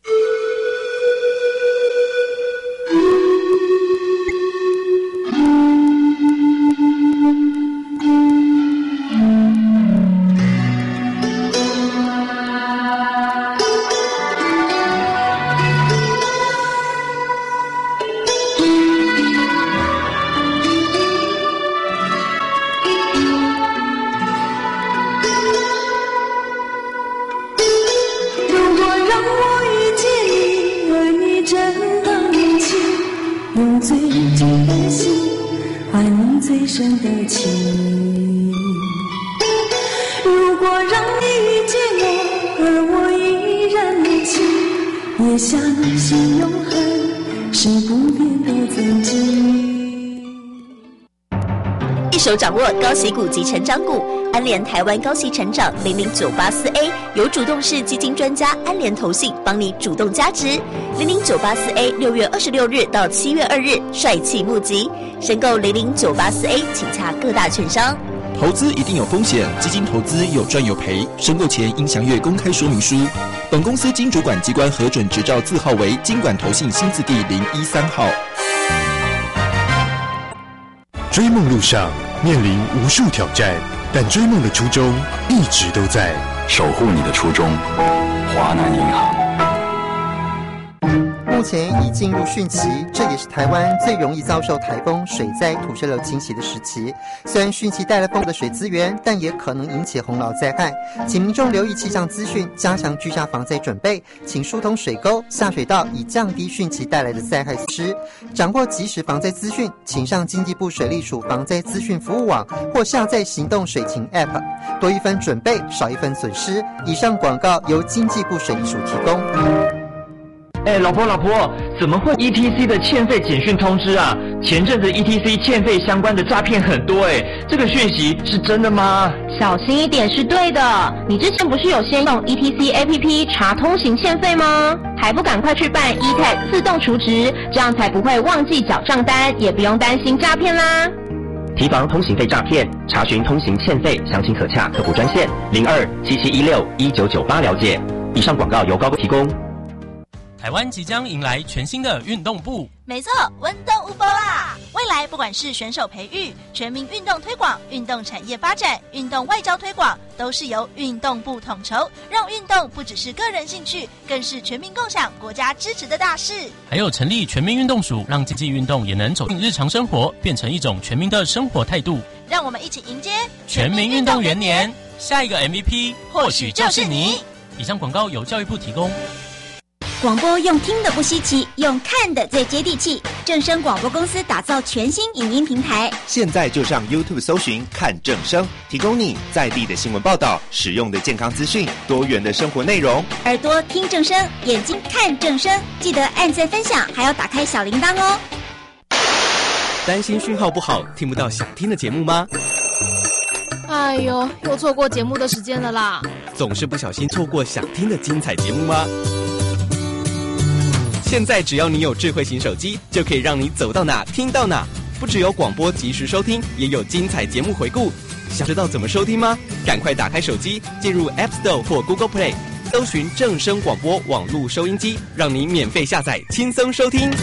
最深的情，如果让你遇见我，而我依然年轻，也相信永恒是不变的曾经。 一手掌握高息股及成长股，安联台湾高息成长零零九八四 A 由主动式基金专家安联投信帮你主动加值。零零九八四 A 六月二十六日到七月二日帅气募集，申购零零九八四 A 请洽各大券商。 投资一定有风险，基金投资有赚有赔，申购前应详阅公开说明书。本公司经主管机关核准执照字号为金管投信新字第零一三号。 追梦路上面临无数挑战，但追梦的初衷一直都在， 守护你的初衷。华南银行。 目前已进入汛期，这也是台湾最容易遭受台风、水灾、土石流侵袭的时期。虽然汛期带来丰富的水资源，但也可能引起洪涝灾害，请民众留意气象资讯，加强居家防灾准备，请疏通水沟、下水道，以降低汛期带来的灾害损失。掌握即时防灾资讯，请上经济部水利署防灾资讯服务网或下载行动水情 App， 多一分准备，少一分损失。以上广告由经济部水利署提供。 哎，老婆老婆，怎么会 E T C 的欠费简讯通知啊？前阵子 E T C 欠费相关的诈骗很多哎，这个讯息是真的吗？ 小心一点是对的。你之前不是有先用 E T C A P P 查通行欠费吗？还不赶快去办 E T A G 自动储值，这样才不会忘记缴账单，也不用担心诈骗啦。 提防通行费诈骗，查询通行欠费，详情可洽客服专线零二七七一六一九九八了解。以上广告由高高提供。 台湾即将迎来全新的运动部， 没错，温动无波啦！未来不管是选手培育、全民运动推广、运动产业发展、运动外交推广，都是由运动部统筹，让运动不只是个人兴趣，更是全民共享、国家支持的大事。 还有成立全民运动署，让竞技运动也能走进日常生活，变成一种全民的生活态度。 让我们一起迎接全民运动元年，下一个 M V P 或许就是你。以上广告由教育部提供。 广播用听的不稀奇，用看的最接地气。正声广播公司打造全新影音平台， 现在就上 YouTube 搜寻看正声，提供你在地的新闻报道、实用的健康资讯、多元的生活内容。 耳朵听正声，眼睛看正声，记得按赞分享，还要打开小铃铛哦。 担心讯号不好，听不到想听的节目吗？ 哎呦，又错过节目的时间了啦！ 总是不小心错过想听的精彩节目吗？现在只要你有智慧型手机，就可以让你走到哪听到哪。不只有广播及时收听，也有精彩节目回顾。 想知道怎么收听吗？赶快打开手机，进入 App Store 或 Google Play，搜寻正声广播网络收音机，让你免费下载，轻松收听。